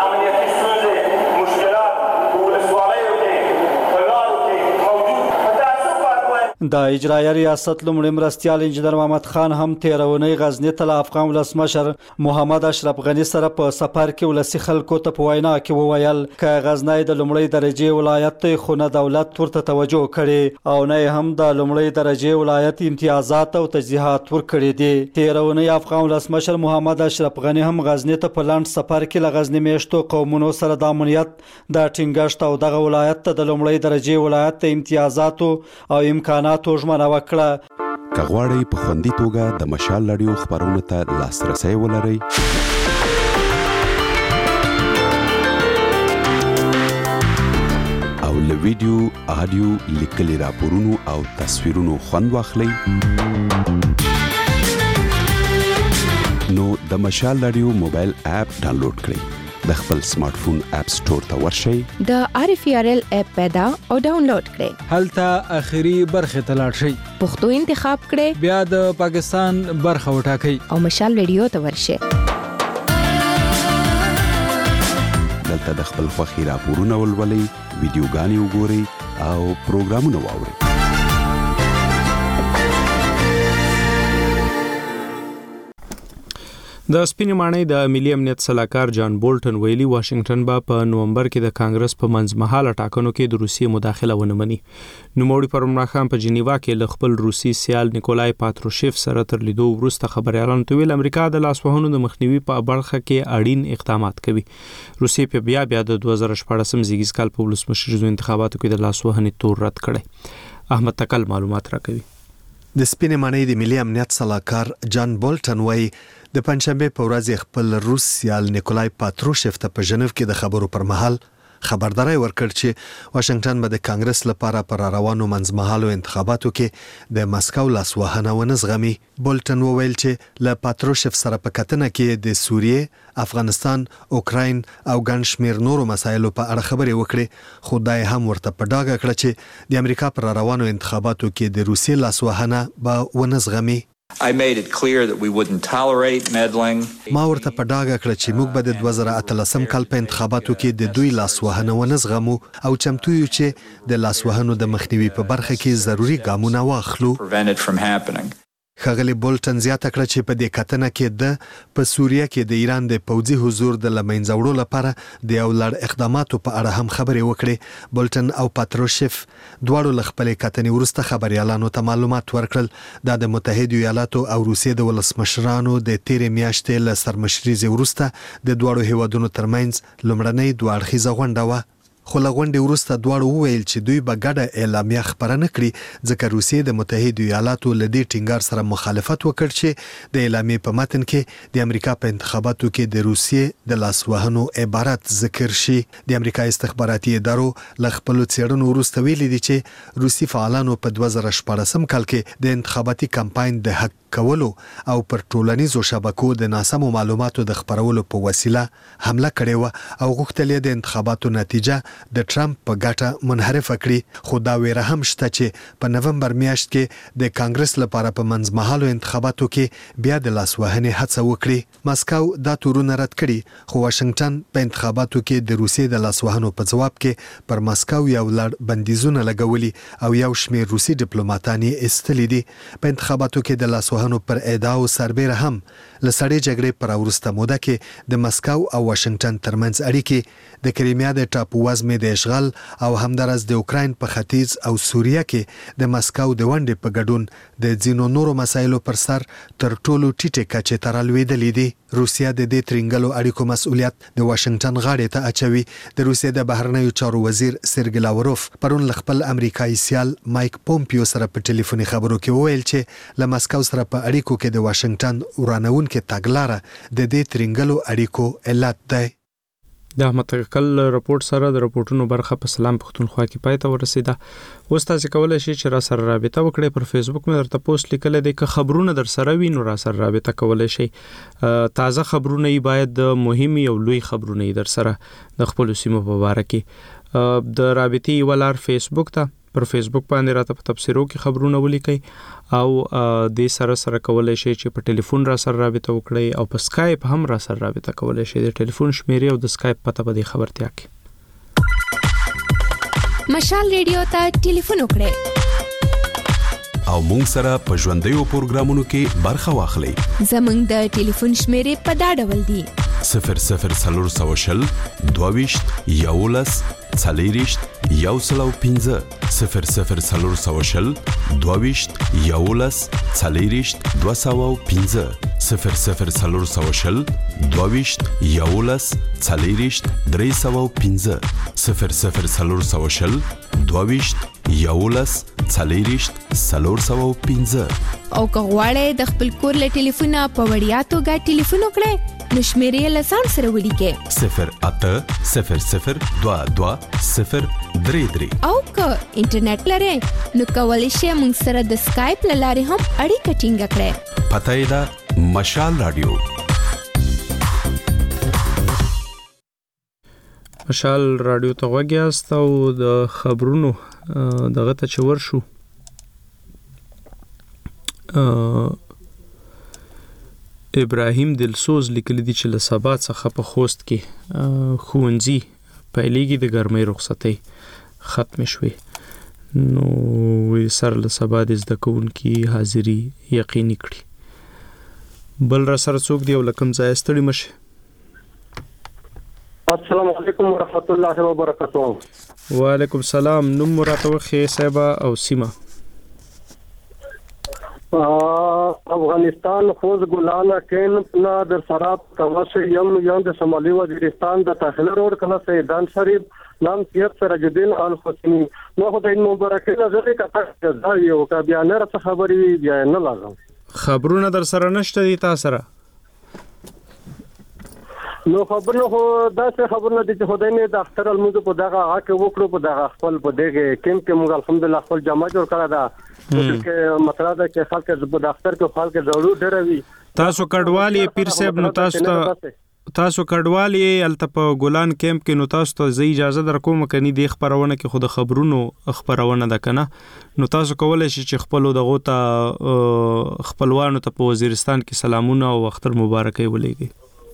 د اجرایه ریاست لومړي مرستیال انجنیر محمد خان هم تیرونی غزنی ته افغان ولسمشر محمد اشرف غنی سره په سفر کې ولسی خلکو ته په وینا کې وویل چې غزنی د لومړي درجه ولایت ته خو نه دولت ورته توجه کړي او نه هم د لومړي درجه ولایت امتیازات او تجهیزات ورکړي دي. تیرونی افغان ولسمشر محمد اشرف غنی هم غزنی ته په لاند سفر کې لغزنی میشتو قومونو سره د امنیت د ټینګښت او دغه ولایت ته د لومړي درجه ولایت ته امتیازات او امکانات توجمنه وکړه. کغواړی په خوندي توګه د مشال رادیو خبرونو ته لاسرسي ولرئ او له ویډیو، آډیو، لیکلي راپورونو او تصویرونو خوند واخلئ نو د مشال رادیو موبایل اپ ډاونلوډ کړئ. د خپل سمارټ فون اپ سٹور ته ورشئ، د RFRL اپ پیدا او ډاونلوډ کړئ. هلته اخیری برخه ته لاړ شئ، پښتو انتخاب کړئ، بیا د پاکستان برخه وټاکئ او مشال ریډیو ته ورشئ. دلته د خپل خوښي راپورونه ولولئ، ویډیوګانې وګورئ او پروګرامونه واورئ. د سپینې ماڼۍ د ملي امنیت سلاکار جان بولټن ویلي واشنگټن به په نومبر کې د کانګرس په منځمهاله ټاکنو کې د روسیې مداخله ونه مني. نوموړي پرون ماښام په جنیوا کې له خپل روسي سیال نیکولای پاتروشیف سره تر لیدو وروسته خبريالانو ته ویل امریکا د لاسوهنو د مخنیوي په برخه کې اړین اقدامات کوي. روسیې په بیا د 2014 زیږیز کال په ولسمشریزو انتخاباتو کې د لاسوهنې تور رد کړي. احمد تکل معلومات راکوي. د سپینې ماڼۍ د ملي امنیت سلاکار جان بولټن وایي د پنځشنبه په ورځ خپل روس سیال نیکولای پاتروشیف ته په ژنیو کې د خبرو پر مهال خبرداري ورکړ چې واشنگټن به د کانګرس لپاره پر روانو منځمهالو انتخاباتو کې د مسکو لاسوهنه ونه زغمي. بولټن وویل چې له پاتروشیف سره په کتنه کې د سوریې، افغانستان، اوکراین او ګڼ شمېر نورو مسایلو په اړه خبرې وکړي، خو دا هم ورته په ډاګه کړه چې د امریکا پر روانو انتخاباتو کې د روسیې لاسوهنه به ونه زغمي. I made it clear that we wouldn't tolerate meddling. ما ورته په ډاګه کړ چې موږ به د 2013 کال په انتخاباتو کې د دوی لاسوهنه ونزغمو او چمتو یو چې د لاسوهنو د مخنیوي په برخه کې ضروری ګامونه واخلو. ښاغلي بولټن زیاته کړه چې په دې کتنه کې د په سوریه کې د ایران د پوځي حضور د لمنځه وړلو لپاره د یو لړ اقداماتو په اړه هم خبرې وکړې. بولټن او پاتروشف دواړو له خپلې کتنې وروسته خبريالانو ته معلومات ورکړل. دا د متحده ایالاتو او روسیې د ولسمشرانو د تیرې میاشتې له سرمشرۍ وروسته د دواړو هیوادونو ترمنځ لومړنۍ دوه اړخیزه غونډه وه. خو له غونډې وروسته دواړو وویل چې دوی به ګډه اعلامیه خپره نه کړي ځکه روسیې د متحده ایالاتو له دې ټینګار سره مخالفت وکړ چې د اعلامیې په متن کې د امریکا په انتخاباتو کې د روسیې د لاسوهنو عبارت ذکر شي. د امریکا استخباراتي ادارو له خپلو څېړنو وروسته ویلي دي چې روسي فعالانو په 2014 کال کې د انتخاباتي کمپاین د حق کولو او پر ټولنیزو شبکو د ناسمو معلوماتو د خپرولو په وسیله حمله کړې و او غوښتل یې د انتخاباتو نتیجه د ټرمپ په ګټه منحرفه کړي. خو دا ویره هم شته چې په نومبر میاشت کې د کانګرس لپاره په منځمهالو انتخاباتو کې بیا د لاسوهنې هڅه وکړي. ماسکو دا تورونه رد کړي خو واشنگټن په انتخاباتو کې د روسیې د لاسوهنو په جواب کې پر ماسکو یو لړ بندیزونه لګولي او یو شمېر روسي ډیپلوماټان یې ایستلي دي. په انتخاباتو کې د لاسوهنو پر ادعاو سربېره هم له سړې جګړې پر وروسته موده کې د مسکو او واشنگټن ترمنځ اړیکې د کریمیا د ټاپو وزمې د اشغال او همدارس د اوکراین په ختیځ او سوریه کې د مسکو د ونډې په ګډون د ځینو نورو مسایلو پر سر تر ټولو ټیټه کچې ته رالوېدلې دي. روسیا د دې ترنګلو اړیکو مسؤلیت د واشنگټن غاړې ته اچوي. د روسیې د بهرنیو چارو وزیر سرګی لاوروف پرون له خپل امریکایي سیال مایک پومپیو سره په ټلیفوني خبرو کې وویل چې له مسکو سره په اړیکو کې د واشنگټن ورانونکو تګلاره د دې ترنګلو اړیکو علت دی. د متکل راپورټ سره د راپورټونو برخه په سلام پښتونخوا کې پای ته ورسیده. اوس تاسو کولای شئ چې را سره رابطه وکړئ. پر فیسبوک مې درته پوسټ لیکل دي که خبرونه در سره وي نو را سره رابطه کولای شئ. تازه خبرونه یې باید د مهمي او لوی خبرونه یې در سره د خپل سیمو په اړه کې د رابطې ولر فیسبوک ته پر فیسبوک باندې راته په تفسیرو کې خبرونه ولیکئ او د سره کولای شئ چې په ټلیفون را سره رابطه وکړئ او په سکایپ هم را سره رابطه کولای شئ. د ټلیفون شمیرې او د سکایپ پته په دې خبرتیا کې. مشال ریډیو ته ټلیفون وکړئ او مونږ سره په ژوندۍ پروګرامونو کې برخه واخلئ. زمونږ د ټلیفون شمیرې په دا ډول دي: 0040 22 11 40 115 0040 22 11 40 215 0040 22 11 40 315 0040 22 11 40 315 او که غواړئ د خپل کور له ټلیفونه په وړیا توګه ټلیفون وکړئ نو شمیرې له ځان سره ولیکئ 0800 22 033 او که انټرنیټ لرئ نو کولی شئ موږ سره د سکایپ له لارې هم اړیکه ټینګه کړئ. پته یې ده مشال رادیو. مشال رادیو ته غوږ یاست او د خبرونو دغه ته چې ورشو ابراهیم دلسوز لیکلی دی چې له سبا څخه په خوست کې ښوونځي پیلېږي د ګرمۍ رخصتۍ ختم شوې نو وی سر له سبا د زده کوونکي حاضري یقیني کړي. بل را سره څوک دی او لکم ځای ستړي مشه. السلام علیکم ورحمت الله وبرکاته. وعلیکم السلام. نوم راته وخی صاحب او سیمه. افغانستان خوز ګلانه کین نه در سراب توسه یم د شمالي وزیرستان د داخله روډ کله سیدان شریف نام سید سراجالدین الحسینی نو خدای مبارکه نظر کته ځای یو کا بیان را خبري بیا نه لازم خبرونه در سره نشته دي تاسو سره نو خبرونه خو دا څه خبرونه دي چې خدای نه د اختر الموضوع په دغه هغه وکړو په دغه خپل په دغه کیم کې موږ الحمدلله خپل جمع جوړ کړه دا چې مطلب دا چې خلک په دفتر کې خلک ضرور ډروي. تاسو کډوالي پیر صاحب نو تاسو کډوال یې الته په ګولان کیمپ کې، نو تاسو ته زه اجازه درکوم کني د خبرونه کې خود خبرونو خبرونه ده کنه، نو تاسو کولای شئ چې خپل دغه ته خپلوانو ته په وزیرستان کې سلامونه او اختر مبارکي ولېږي.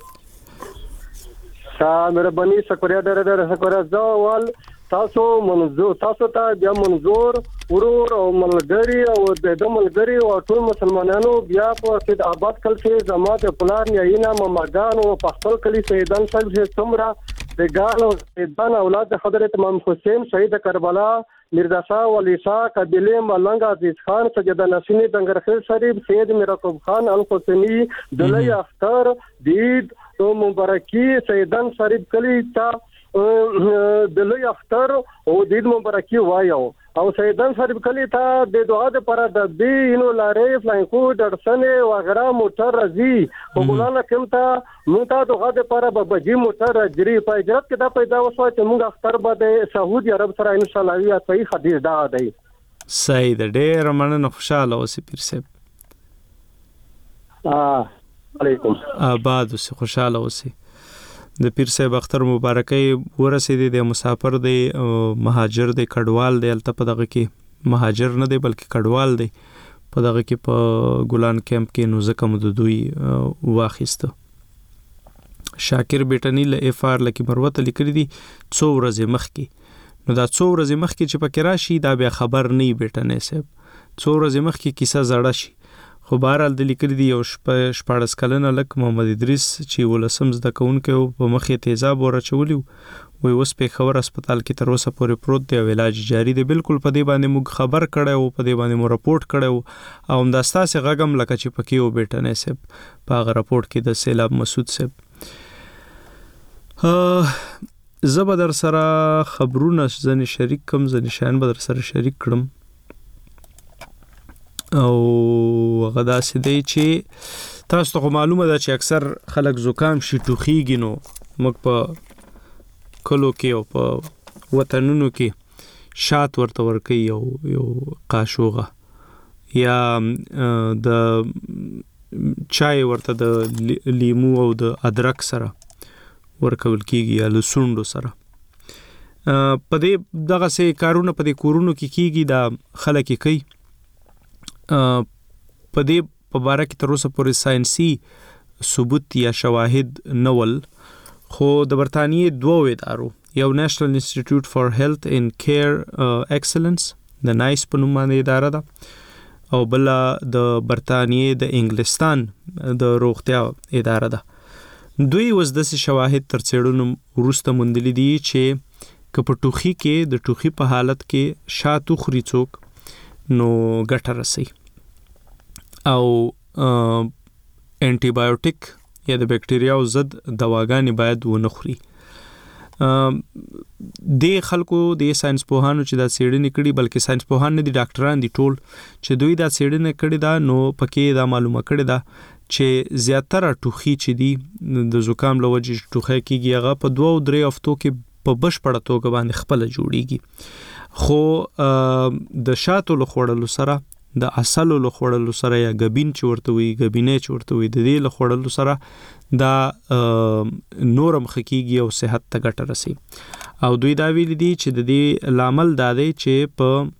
مهرباني شکریہ ډېر شکریہ زوال تاسو منظور تاسو ته بیا منظور ورور او ملګری او د ملګری او ټول مسلمانانو بیا په سید آباد کل کې جماعت پلان یینا مماګان او په خپل کلی سیدان صاحب چې څومره د ګال او سیدان اولاد حضرت امام حسین شهید کربلا مرزا شاه ولی شاه قبیله ملنګ عزیز خان سجده نسینی دنګرخیل شریف سید میرقوب خان الحسینی دلی اختر دید تو مبارکی سیدان شریف کلی تا دلی اختر او دید مبارکی وایو او سیدان شریف کلی تا د دعا د پر د دینو لارې فلانکو درسنه وغیرہ موټر رزي وګولانه کمتا مونږ ته دغه د پر بجې موټر جری په اجرت کې دا پیدا وسو چې موږ اختر به سعودي عرب سره ان شاء الله یا صحیح حدیث دا دی. سید ډېر مننه، خوشاله اوسې پیر صاحب. علیکم آباد اوسې، خوشاله اوسې. د پیر صاحب اختر مبارکي ورسېدې، د مسافر دی مهاجر دی کډوال دی، الته په دغه کې مهاجر نه دی بلکې کډوال دی په دغه کې په ګولان کیمپ کې، نو ځکه مو د دوی واخیسته. شاکر بیٹنی له اف آر لکه مروت لیکلي دي څو ورځې مخکې، نو دا څو ورځې مخکې چې پکې راشي دا بیا خبر نه بیٹنی صاحب، څو ورځې مخکې کیسه زړه شي. خو بهرحال د لیکلي دي یو 14 کلنه لک محمد ادریس چې ولسم زده کوونکی په مخې تیزاب ورچولی وي، اوس پېښور هسپتال کې تر اوسه پورې پروت دی او علاج جاری دی. بالکل په دې باندې موږ خبر کړی او په دې باندې مو رپورټ کړی او همدا ستاسې غږ هم لکه چې پکې و بیټنی صاحب په هغه رپورټ کې د سیلاب مسعود صاحب. زه به در سره خبرونه ځنې شریک کړم، ځنې شیان به در سره شریک کړم او هغه داسې دی چې تاسو ته معلومه ده چې اکثر خلک زکام شي ټوخیږي، نو موږ په کلو کې او په وطنونو کې شات ورته ورکوي یو قاشوغه یا د چای ورته د لیمو او د ادرک سره ورکول کېږي یا له سونډو سره. په دې دغه سه کارونه په دې کورونو کې کېږي، دا خلک یې کوي. په دې په باره کې تر اوسه پورې ساينسي ثبوت یا شواهد نه ول، خو د برتانیې دوه ادارو، یو نېشنل انسټیټیوټ فار هیلث اینڈ کیر ایکسلنس د نایس په نوم باندې اداره ده، او بل د برتانیې د انګلستان د روغتیا اداره ده. دوی اوس داسې شواهد تر څېړنو وروسته موندلي دي چې که په ټوخي کې د ټوخي په حالت کې شات وخوري څوک نو ګټه رسي، او انټي بایوټیک یا د بکټریاو ضد دواګانې باید ونه خوري. د خلکو د ساينس پوهانو چې دا څېړنې کړي، بلکې ساينس پوهان نه دي ډاکټران دي ټول چې دوی دا څېړنې کړي دا، نو پکې دا معلومه کړي دا چې زیاتره ټوخي چې دي د زکام له وجې ټوخی کېږي هغه په 2-3 هفتو کې په بشپړه توګه باندې خپله جوړیږي. خو د شاتو له خوړلو سره، د عسلو له خوړلو سره یا ګبین چې ورته وي، ګبینې چې ورته وي، د دې له خوړلو سره دا نورم خکېږي او صحت ته ګټه رسي. او دوی دا ویلي دي چې د دې لامل دا دی چې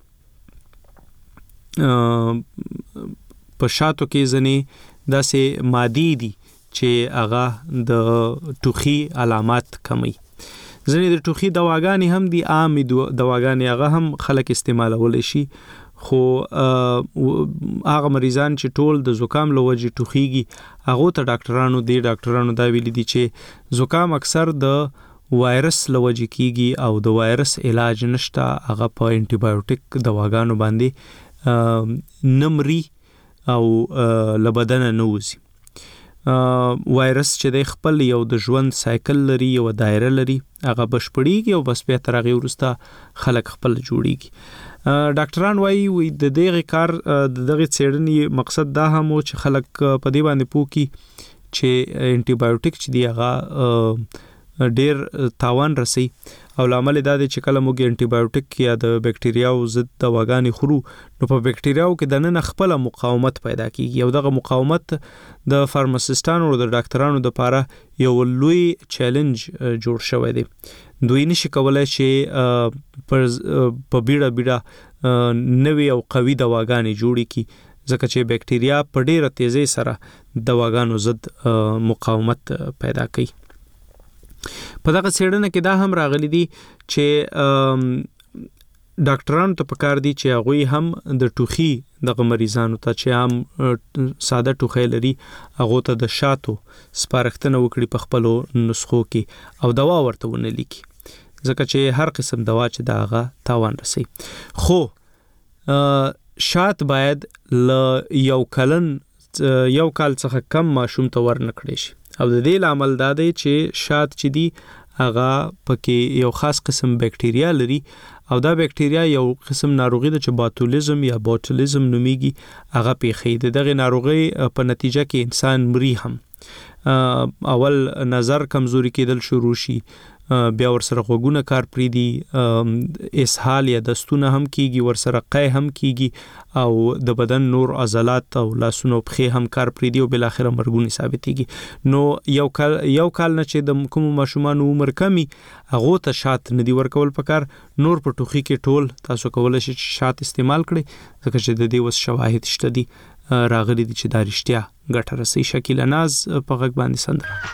په شاتو کې ځنې داسې مادي دي چې هغه د ټوخي علامات کموي. ځنې د ټوخي دواګانې هم دي، عامې دواګانې هغه هم خلک استعمالولی شي، خو هغه مریضان چې ټول د زکام له وجې ټوخیږي هغه ته ډاکټرانو دا ویلي دي چې زکام اکثر د وایرس له وجې کیږي او د وایرس علاج نشته، هغه په انټي بایوټیک دواګانو باندې نمري او له بدنه نه وځي. وایرس چې د خپل یو د ژوند سایکل لري، یو دایره لري، هغه بشپړیږي او بس بیا تر هغې وروسته خلک خپل جوړیږي. ډاکټران وایي د دغه کار د دغه څېړنې مقصد دا هم و چې خلک په دې باندې پوه کړي چې انټي بایوټیک چې دی هغه ډېر تاوان رسي او لامل دا دی چې کله موږ انټي بایوټیک یا د بکټریاو ضد دواګانې خورو نو په بکټریاو کې د نن خپل مقاومت پیدا کیږي او دغه مقاومت د فارماسیستانو او د ډاکټرانو لپاره یو لوی چیلنج جوړ شوی دی. دوی نشي کولای چې په بیړه نوې او قوي دواګانې جوړې کی ځکه چې بکټریا په ډیره تیزی سره دواګانو ضد مقاومت پیدا کوي. په دغه څېړنه کې دا هم راغلی دی چې ډاکټرانو ته پکار دي چې هغه هم د ټوخي دغه مریضانو ته چې هم ساده ټوخی لري هغه ته د شاتو سپارښتنه وکړي په خپلو نسخو کې او دوا ورته ونه لیکي ځکه چې هر قسم دوا چې دا هغه تاوان رسي. خو شات باید ل یو کال څخه کم ماشوم ته ورنکړي شي او د دې عمل دا دی چې شات چې دی هغه پکې یو خاص قسم بکټریا لري او دا بکټریا یو قسم ناروغي ده چې باتولیزم یا بوتولیزم نومیږي هغه پیښې دغه ناروغي په نتیجه کې انسان مري هم اول نظر کمزوري کېدل شروع شي بیا ورسره غوګونه کار پریدي اسهال یا دستونه هم کیږي ورسره قی هم کیږي او د بدن نور عضلات او لاسونو پخې هم کار پریدي او بل اخر مرګونی ثابتيږي. نو یو کال نه چې د کوم ماشومان عمر کمی هغه ته شات ندي ورکول پکار نور په ټوخي کې ټول تاسو کولای شئ شات استعمال کړئ ځکه چې د دې وس شواهد شته دي راغلي دي چې دا رښتیا ګټه رسي. شکیل ناز په غږ باندې سندره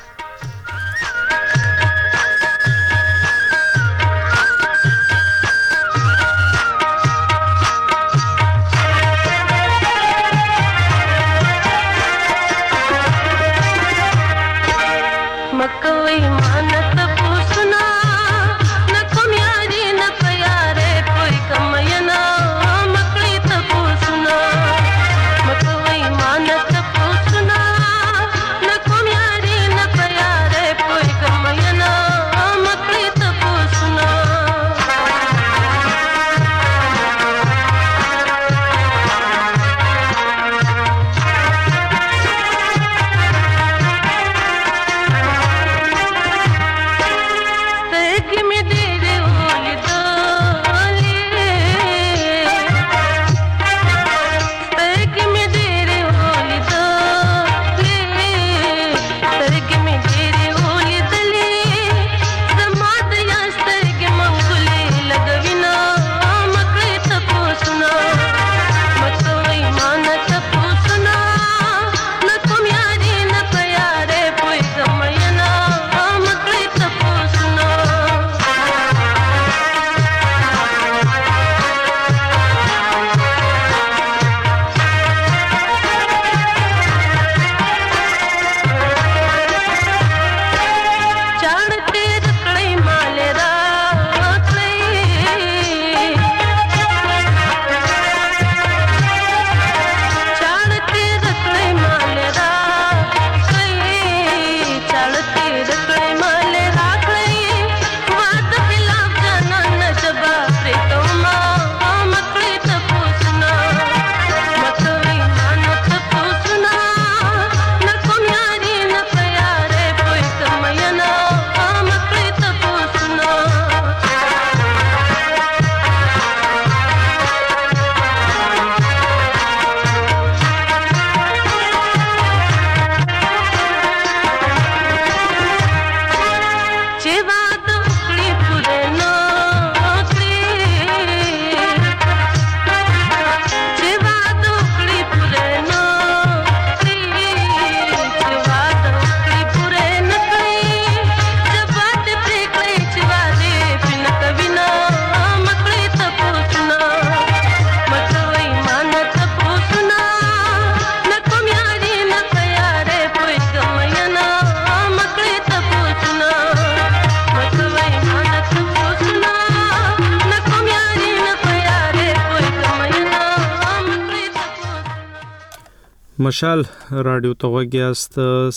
مشال رادیو ته وګیاست.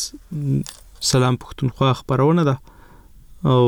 سلام پښتونخوا خبرونه ده او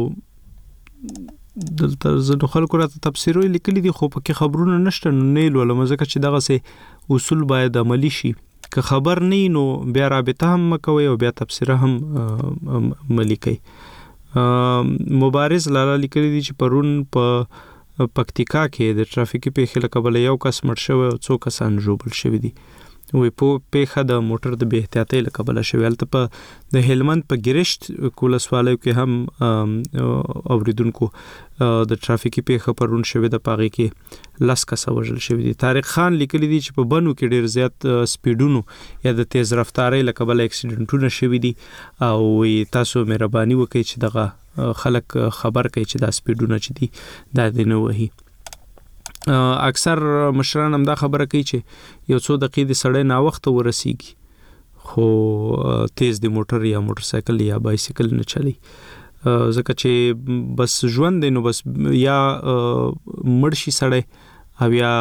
دلته زه خلکو راته تفسیر لیکلي دي خو پکې خبرونه نشته نه لولم ځکه چې دغه سه اصول باید عملی شي که خبر نه نو بیا رابطه هم کوي او بیا تفسیر هم ملي کوي. مبارز لاله لیکلي دي چې پرون په پکتیکا کې د ټرافیکي پیښې له کبله یو کس مړ شوی او 2 کسان ژوبل شوي دي. وی په پیښه د موټر د بې احتیاطۍ له کبله شوی. هلته په د هلمند په ګرشت ولسوالیو کې هم اوریدونکو د ټرافیکي پیښه پرون شوی د پاغي کې 10 کسه وژل شوی دي. طارق خان لیکلی دي چې په بنو کې ډیر زیات سپیډونو یا د تیز رفتارۍ له کبله اکسیډنټونه شوی دي او تاسو مهرباني وکړئ چې دغه خلک خبر کړئ چې دا سپیډونه چې دي دا د نه وهي. اکثر مشران هم دا خبره کوي چې یو څو دقیقې د سړی نا وخت ورسیږي خو تیز د موټر یا موټر سایکل یا بایسیکل نه چلی ځکه چې بس ژوند دی نو بس یا مرشي سړی او یا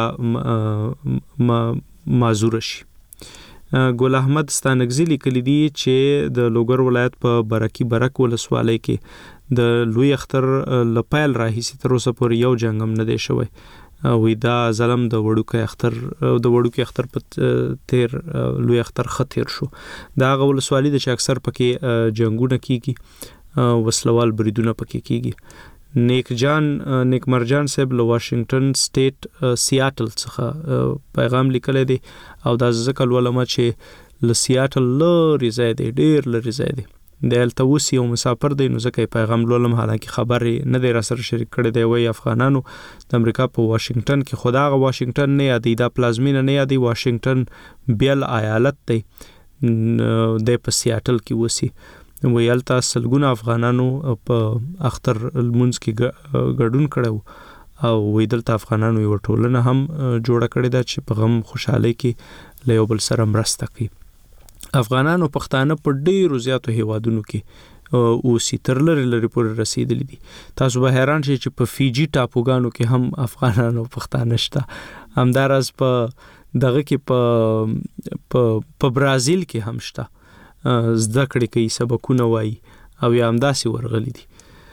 معذور شي. ګل احمد ستانګزی لیکلی دی چې د لوګر ولایت په برکی برک ولسوالۍ کې د لوی اختر لپایل راهیسي تر اوسه پورې یو جنگ هم نه دی شوی. وی دا ظلم د وړوکی اختر په تیر لوی اختر خطر شو. دا غول سوالی د چې اکثر پکې جنگونه کیږي وسلوال بریدونه پکې کیږي. نیک مرجان صاحب له واشنگټن سټیټ سیاتل څخه پیغام لیکلی دی او دا ځکه ولما چې ل سیاتل لري ځای دی ډیر لري ځای دی د التوسی او مسافر دی نو ځکه پیغام لولم حالانکه خبرې نه دی را سره شریک کړی دی. وی افغانانو د امریکا په واشنگټن کې خداغه واشنگټن نه یادي دا پلازمینه نه یادي واشنگټن بیل ایالت دی د په سیاتل کې وسی. ویلتا سلګونه افغانانو په اختر المنز کې ګډون کړو او ویدلته افغانانو یو ټولنه هم جوړه کړې ده چې په غم خوشحالي کې له یو بل سره مرسته کوي. افغانانو پښتانه په ډیرو زیاتو هیوادونو کې اوسې تر لري پورې رسیدلی دي. تاسو به حیران شئ چې په فیجی ټاپوګانو کې هم افغانانو پښتانه شته. همداراز په دغه کې په برازیل کې هم شته. زده کړې کوي سبقونه وایي او یا همداسې ورغلي دي.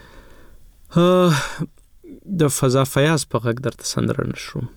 د فضا فیاض په غږ درته سندره نشروم.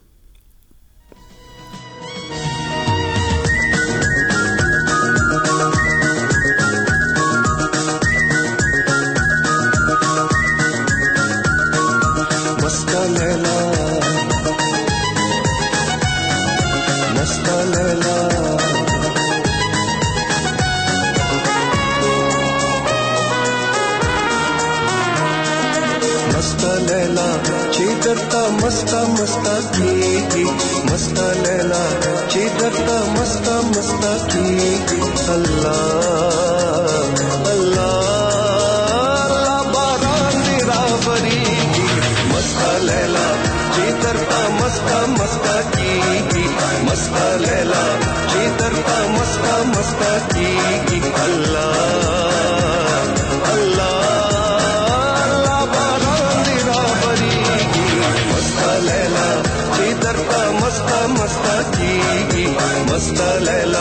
مستا مستا کی مستا لیلا چیدرتا مستا مستا کی اللہ اللہ باران دی راوری مستا لیلا چیدرتا مستا مستا کی مستا لیلا چیدرتا مستا مستا کی اللہ مستا کی مستا لیلا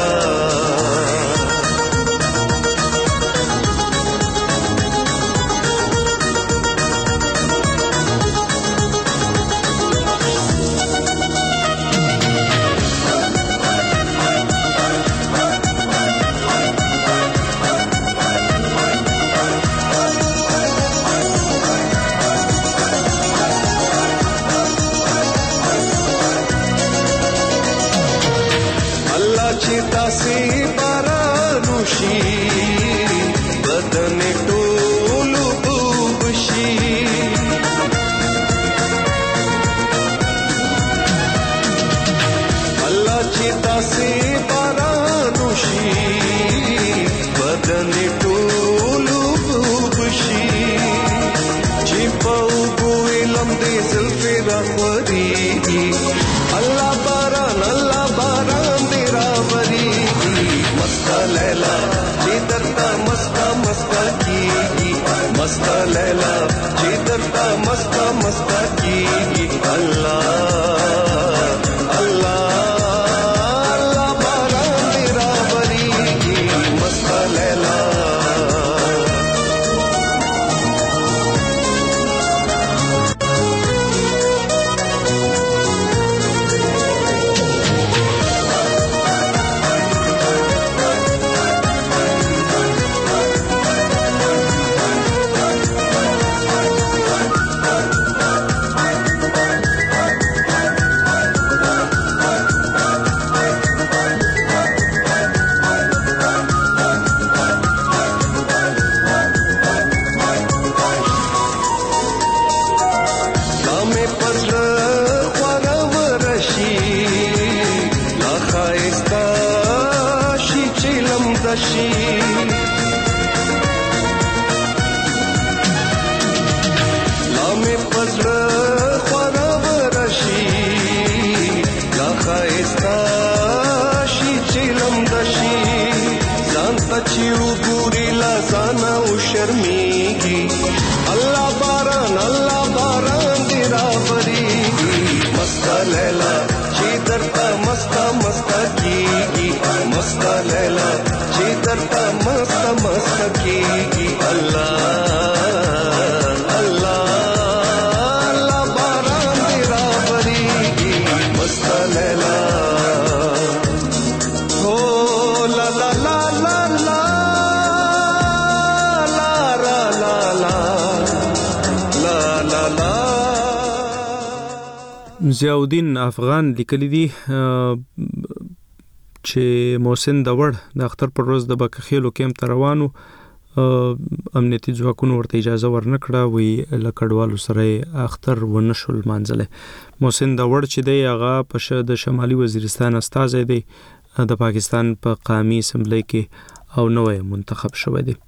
سی بارانوشی بدن ټولو وبشي الله چې تاسې بارانوشي بدن ټولو وبشي چې په وګویلم دې زلفې راخوري الله باران دی راوری مستا لیلا چیدرتا مستا مستا کی مستا لیلا چیدرتا مستا مستا کی اللہ اللہ اللہ باران دی راوری مستا لیلا رشي لامې پزړه خورا ورشي لا خایستا شي چلم دشي ځان ته چې وګوري لا ځان او شرمېږي الله باران دی راوړيږي مستا لیلا چې درته مستا کیږي مستا لیلا چې درته مستا کیږي الله باران دی راوړيږي مستا لیلا هو لا لا لا لا لا ضیاءالدین افغان لیکلی دی چې محسن داوړ د اختر پر ورځ د بکخېلو کیمپ ته روانو امنیتي ځواکونو ورته اجازه ورنکړه وی لکړوالو سره اختر ونشول مانځله محسن داوړ چې دی هغه په د شمالي وزیرستان استازی دی د پاکستان په قومي اسمبلی کې او نوې منتخب شوی دی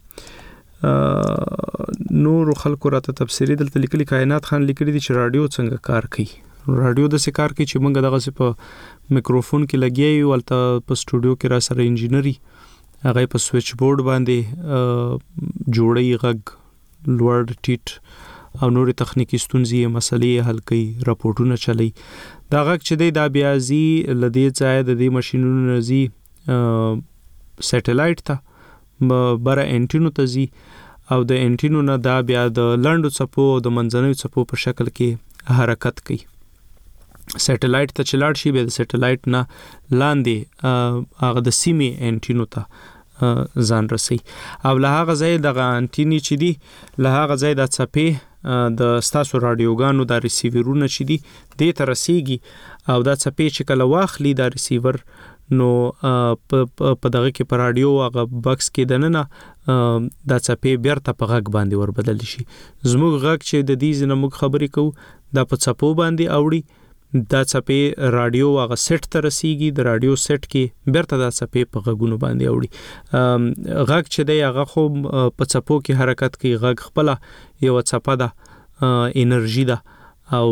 نور خلکو راته تفسیری دلته لیکلي کائنات خان لیکلي دي چې رادیو څنګه کار کوي رادیو د سکار کې چې موږ دغه په میکروفون کې لګیای ولته په سټوډیو کې را سره انجینری هغه په سویچ بورډ باندې جوړي غږ لوړ ټیټ او نور تخنیکی ستونزې مسلې حل کوي راپورټونه چلي دا غږ چې دی دا بیا زی لدی ځای د دې ماشينونو نزي سټلایټ ته بره انټینو ته زی او د انټینو نه دا بیا د لنډو څپو او د منځنوي څپو په شکل کې حرکت کوي سټلایټ ته چلاړ شي به د سټلایټ نه لاندې هغه د سیمې انټینو ته ځان رسي او له هغه ځای د انټینی چې دی له هغه ځای د څپې د ستاسو رادیوګانو د ریسیورونو چې دی د ترسيږي او د څپې چې کله واخلي د ریسیور نو په دغه کې پر رادیو هغه بکس کې دننه د څپې بیرته په غږ باندې ور بدل شي زموږ غږ چې د دې زنه موږ خبرې کوو د په څپو باندې اوړي دا څپې رادیو هغه سیټ ته رسیږي د رادیو سیټ کې بیرته دا څپې په غږونو باندې اوړي غږ چې دی هغه خو په څپو کې حرکت کوي غږ خپل یو څپه ده انرژي ده او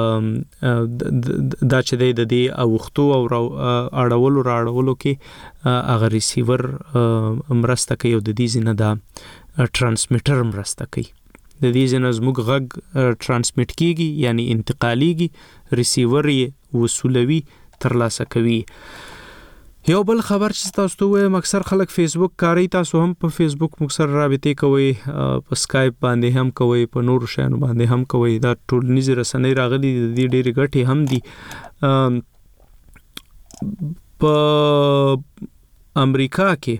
دا چې دی د دې اوختو او اړولو کې هغه ریسیور مرسته کوي او د دې زنه دا ترانسمیټر مرسته کوي د دې زنه زموږ غږ ترانسمیټ کیږي یعنی انتقالیږي ریسیور یې وصولوي ترلاسه کوي یو بل خبر چې تاسو ته وایم اکثر خلک فیسبوک کاروي تاسو هم په فیسبوک مکسر رابطه کوي په سکایپ باندې هم کوي په نور شانو باندې هم کوي دا ټولنیز رسنۍ راغلي د دې ډېری ګټې هم دي په امریکا کې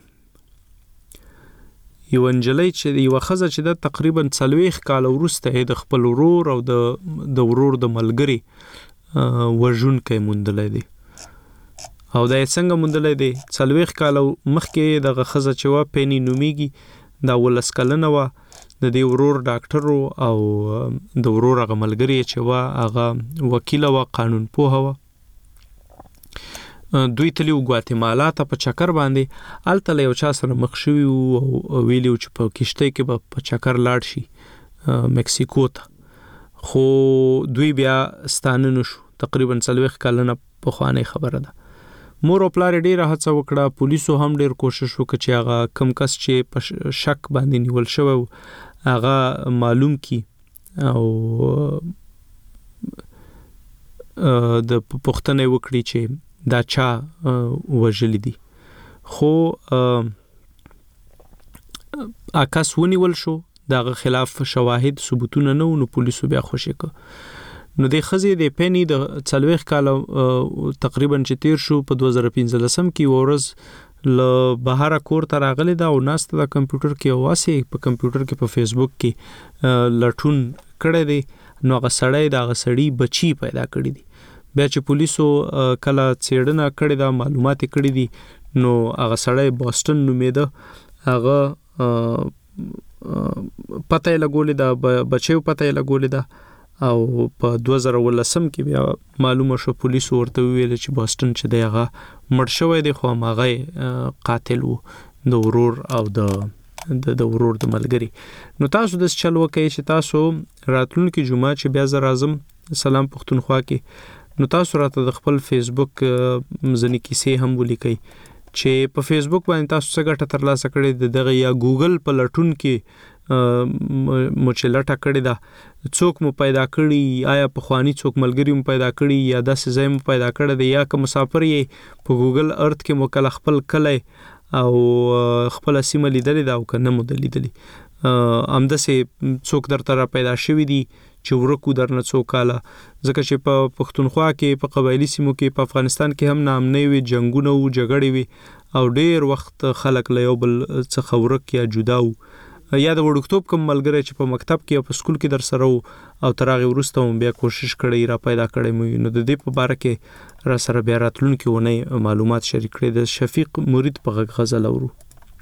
یو انجلۍ چې یو خزه چې د تقریبا 40 کال وروسته د خپل ورور او د ورور د ملګری وژون کوي مونډلې دي او دا څنګه مونډلې دي 40 کال مخکې د خزه چې وا پېنی نومیږي دا ولسکلنه وا د دې ورور ډاکټر او د ورور هغه ملګری چې وا هغه وکیل او قانون پوه وا دوی تلیو ګواتیمالا ته په چکر باندې الته یو چا سره مخ شوی او ویلیو چې په کشته کې په چکر لاړ شي مکسیکو ته خو دوی بیا ستانه شو تقریبا 40 کلونه په خوانه خبره ده مور او پلار ډیره هڅه وکړه پولیسو هم ډیر کوشش وکړ چې هغه کم کس چې په شک باندې نیول شوی هغه معلوم کی او د پښتنې وکړي چې دا چا وژلی دي خو اکاس ونیول شو دغه خلاف شواهد ثبوتونه نه نو پولیسو بیا خوشی کو نو د خزې د پېنی د 40 کال تقریبا چې تیر شو په 2015 کې ورځ ل بهر کور ته راغلی دا او ناست د کمپیوټر کې واسي په کمپیوټر کې په فیسبوک کې لټون کړی دی نو هغه سړی دا غسړی بچی پیدا کړی دی بیا چې پولیسو کله څېړنه کړې دا معلومات کړې دي نو هغه سړی بوسټن نومېده هغه پته لګولې دا بچیو پته لګولې دا او په 2019 کې بیا معلومه شو پولیسو ورته ویل چې بوسټن چې دی هغه مړ شوی دی خو هغه قاتل وو د ورور او د ورور د ملګری. نو تاسو د چل وکړئ چې تاسو راتلونکي جمعه چې بیا زه راځم سلام پښتونخوا کې، نو تاسو راته د خپل فیسبوک ځنې کیسې هم ولیکئ چې په فیسبوک باندې تاسو څه ګټه ترلاسه کړې دغه یا ګوګل په لټون کې مو چې لټه کړې ده څوک مو پیدا کړي، آیا په خواني څوک ملګری مو پیدا کړي یا داسې ځای مو پیدا کړی دی، یا که مسافر یې په ګوګل ارت کې مو کله خپل کلی او خپل سیمه لیدلې ده او که نه مو ده لیدلې، همداسې څوک درته را پیدا شوي دي چې ورکو درنه څو کاله، ځکه چې په پښتونخوا کې په قبایلي سیمو کې په افغانستان کې هم ناامنۍ وي، جنګونه وو، جګړې وي او ډېر وخت خلک له یو بل څخه ورک یا جدا وو، یا د وړوکتوب کوم ملګری چې په مکتب کې او په سکول کې در سره وو او تر هغې وروسته هم بیا کوشش کړی را پیدا کړی مو، نو د دې په باره کې را سره بیا راتلونکي اونۍ معلومات شریک کړي. د شفیق مرید په غږ غزل اورو.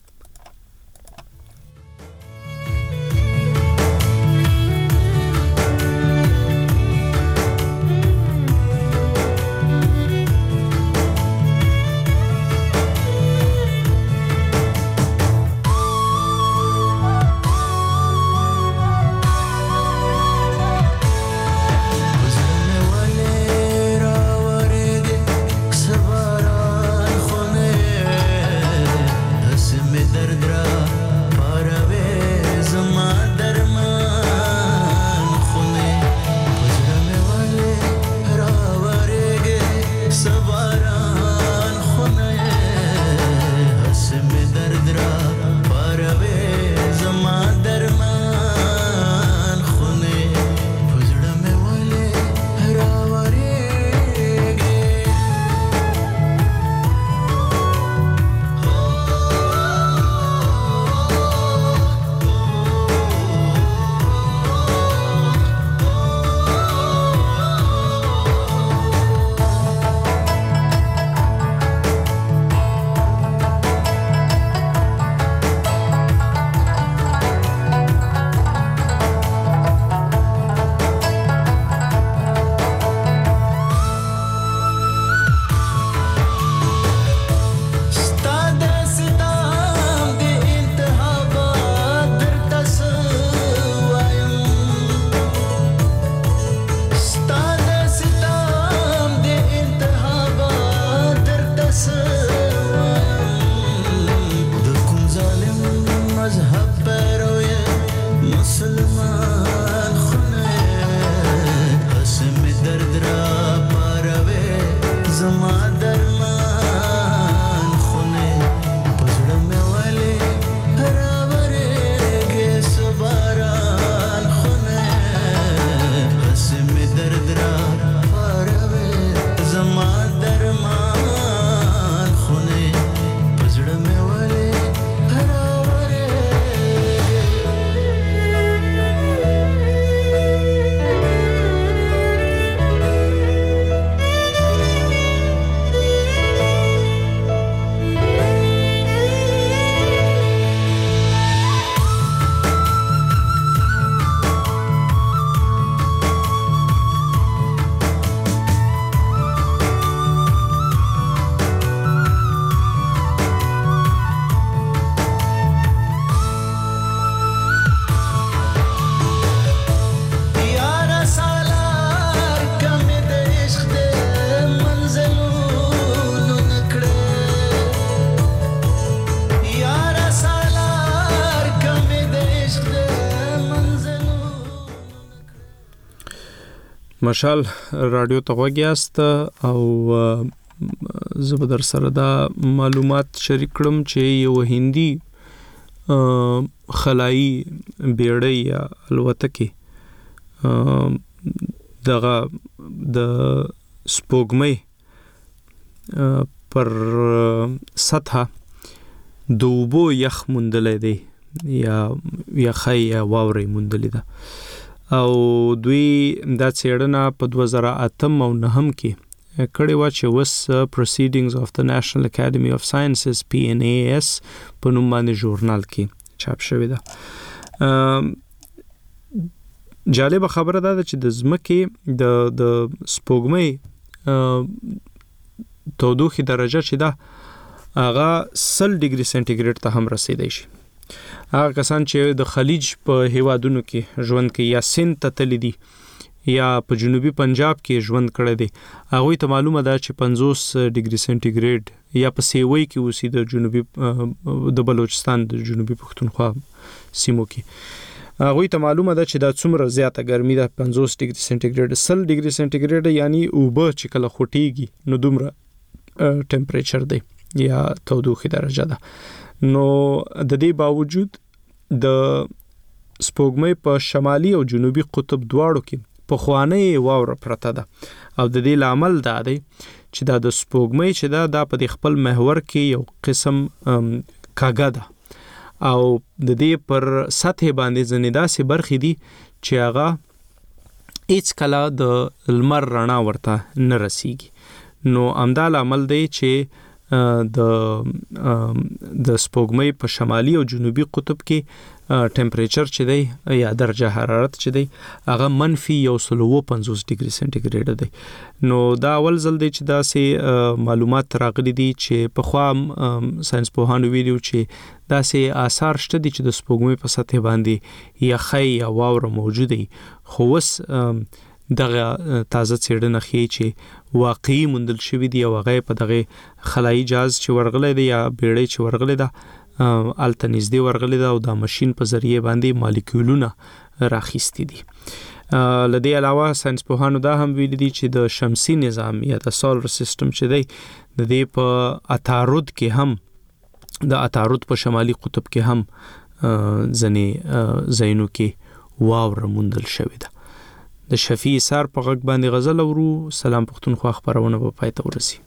مشال رادیو ته وګیاست او زه به در سره دا معلومات شریک کړم چې یو هندي خلایي بیړۍ یا الوتکه دغه د سپوږمۍ پر سطح د اوبو یخ موندلې دی یا یخی یا واورې موندلې ده او دوی دا څېړنه په 2008 او 9 کې کړې و چې وس Proceedings of the National Academy of Sciences PNAS په نوم باندې ژورنال کې چاپ شوې ده. جالب خبره ده چې د ځمکې د سپوږمۍ تودوخه درجه چې ده هغه 100 ډیګري سنټیګریډ ته هم رسیدای شي. هغه کسان چې د خلیج په هیوادونو کې ژوند کوي یا سند ته تللی دي یا په جنوبي پنجاب کې ژوند کړی دی، هغوی ته معلومه ده چې 50 ډیګري سنټیګریډ یا په سیوی کې اوسي د جنوبي د بلوچستان د جنوبي پښتونخوا سیمو کې، هغوی ته معلومه ده چې دا څومره زیاته ګرمي ده. 50 ډیګري سنټیګریډ 100 ډیګري سنټیګریډ یعنی اوبه چې کله خوټیږي نو دومره ټمپریچر دی یا تودوخه درجه ده. نو د دې باوجود د سپوږمۍ په شمالي او جنوبي قطب دواړو کې په خوانه واوره پرته ده او د دې لامل دا دی چې دا د سپوږمۍ چې دا په خپل محور کې یو قسم کاګه ده او د دې پر سطح باندې ځنې داسې برخې دي چې هغه هیڅ کله د لمر رڼا ورته نه رسیږي. نو همدا لامل دی چې د سپوږمۍ په شمالي او جنوبي قطب کې ټمپریچر چې دی یا درجه حرارت چې دی هغه -150 ډیګري سنټیګریډ دی. نو دا اول ځل دی چې داسې معلومات راغلي دي چې په خوا ساينس پوهانو ویلي چې داسې آثار شته دي چې د سپوږمۍ په سطح باندې یخی یا واوره موجوده وي، خو اوس دغه تازه څېړنه ښیي چې واقعي موندل شوي دي او هغه په دغه خلایي جهاز چې ورغلی دی یا بیړۍ چې ورغلی ده هلته نږدې ورغلی ده او دا ماشین په ذریعه باندې مالیکولونه راخیستي دي. له دې علاوه ساينس پوهانو دا هم ویلي دي چې د شمسي نظام یا د سولر سیستم چې دی د دې په عطارد کې هم د عطارد په شمالي قطب کې هم ځینې ځایونو کې واوره موندل شوې ده. د شفیع سار په غږ باندې غزل اورو. سلام پښتونخوا خبرونه به پای ته ورسي.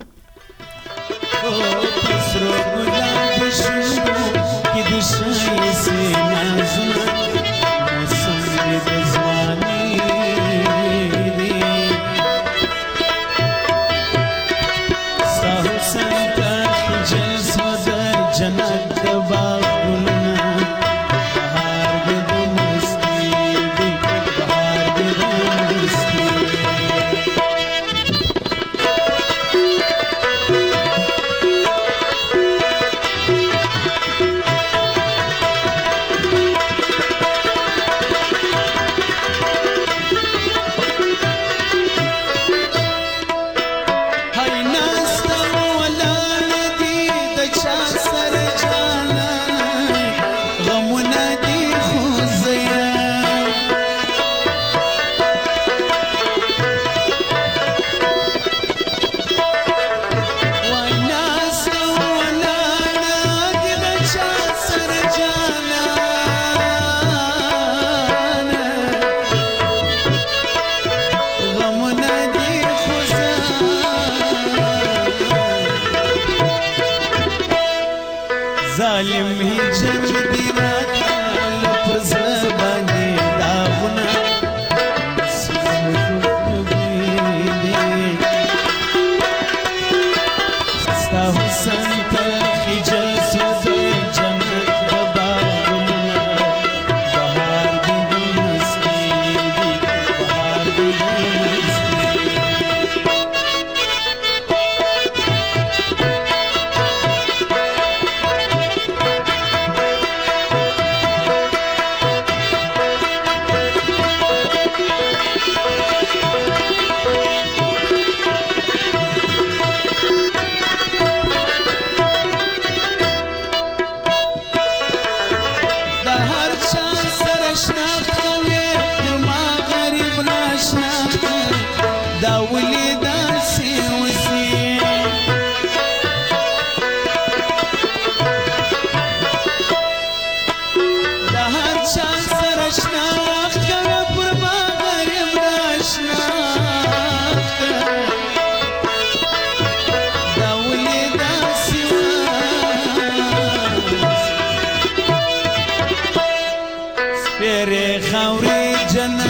خاورې جنت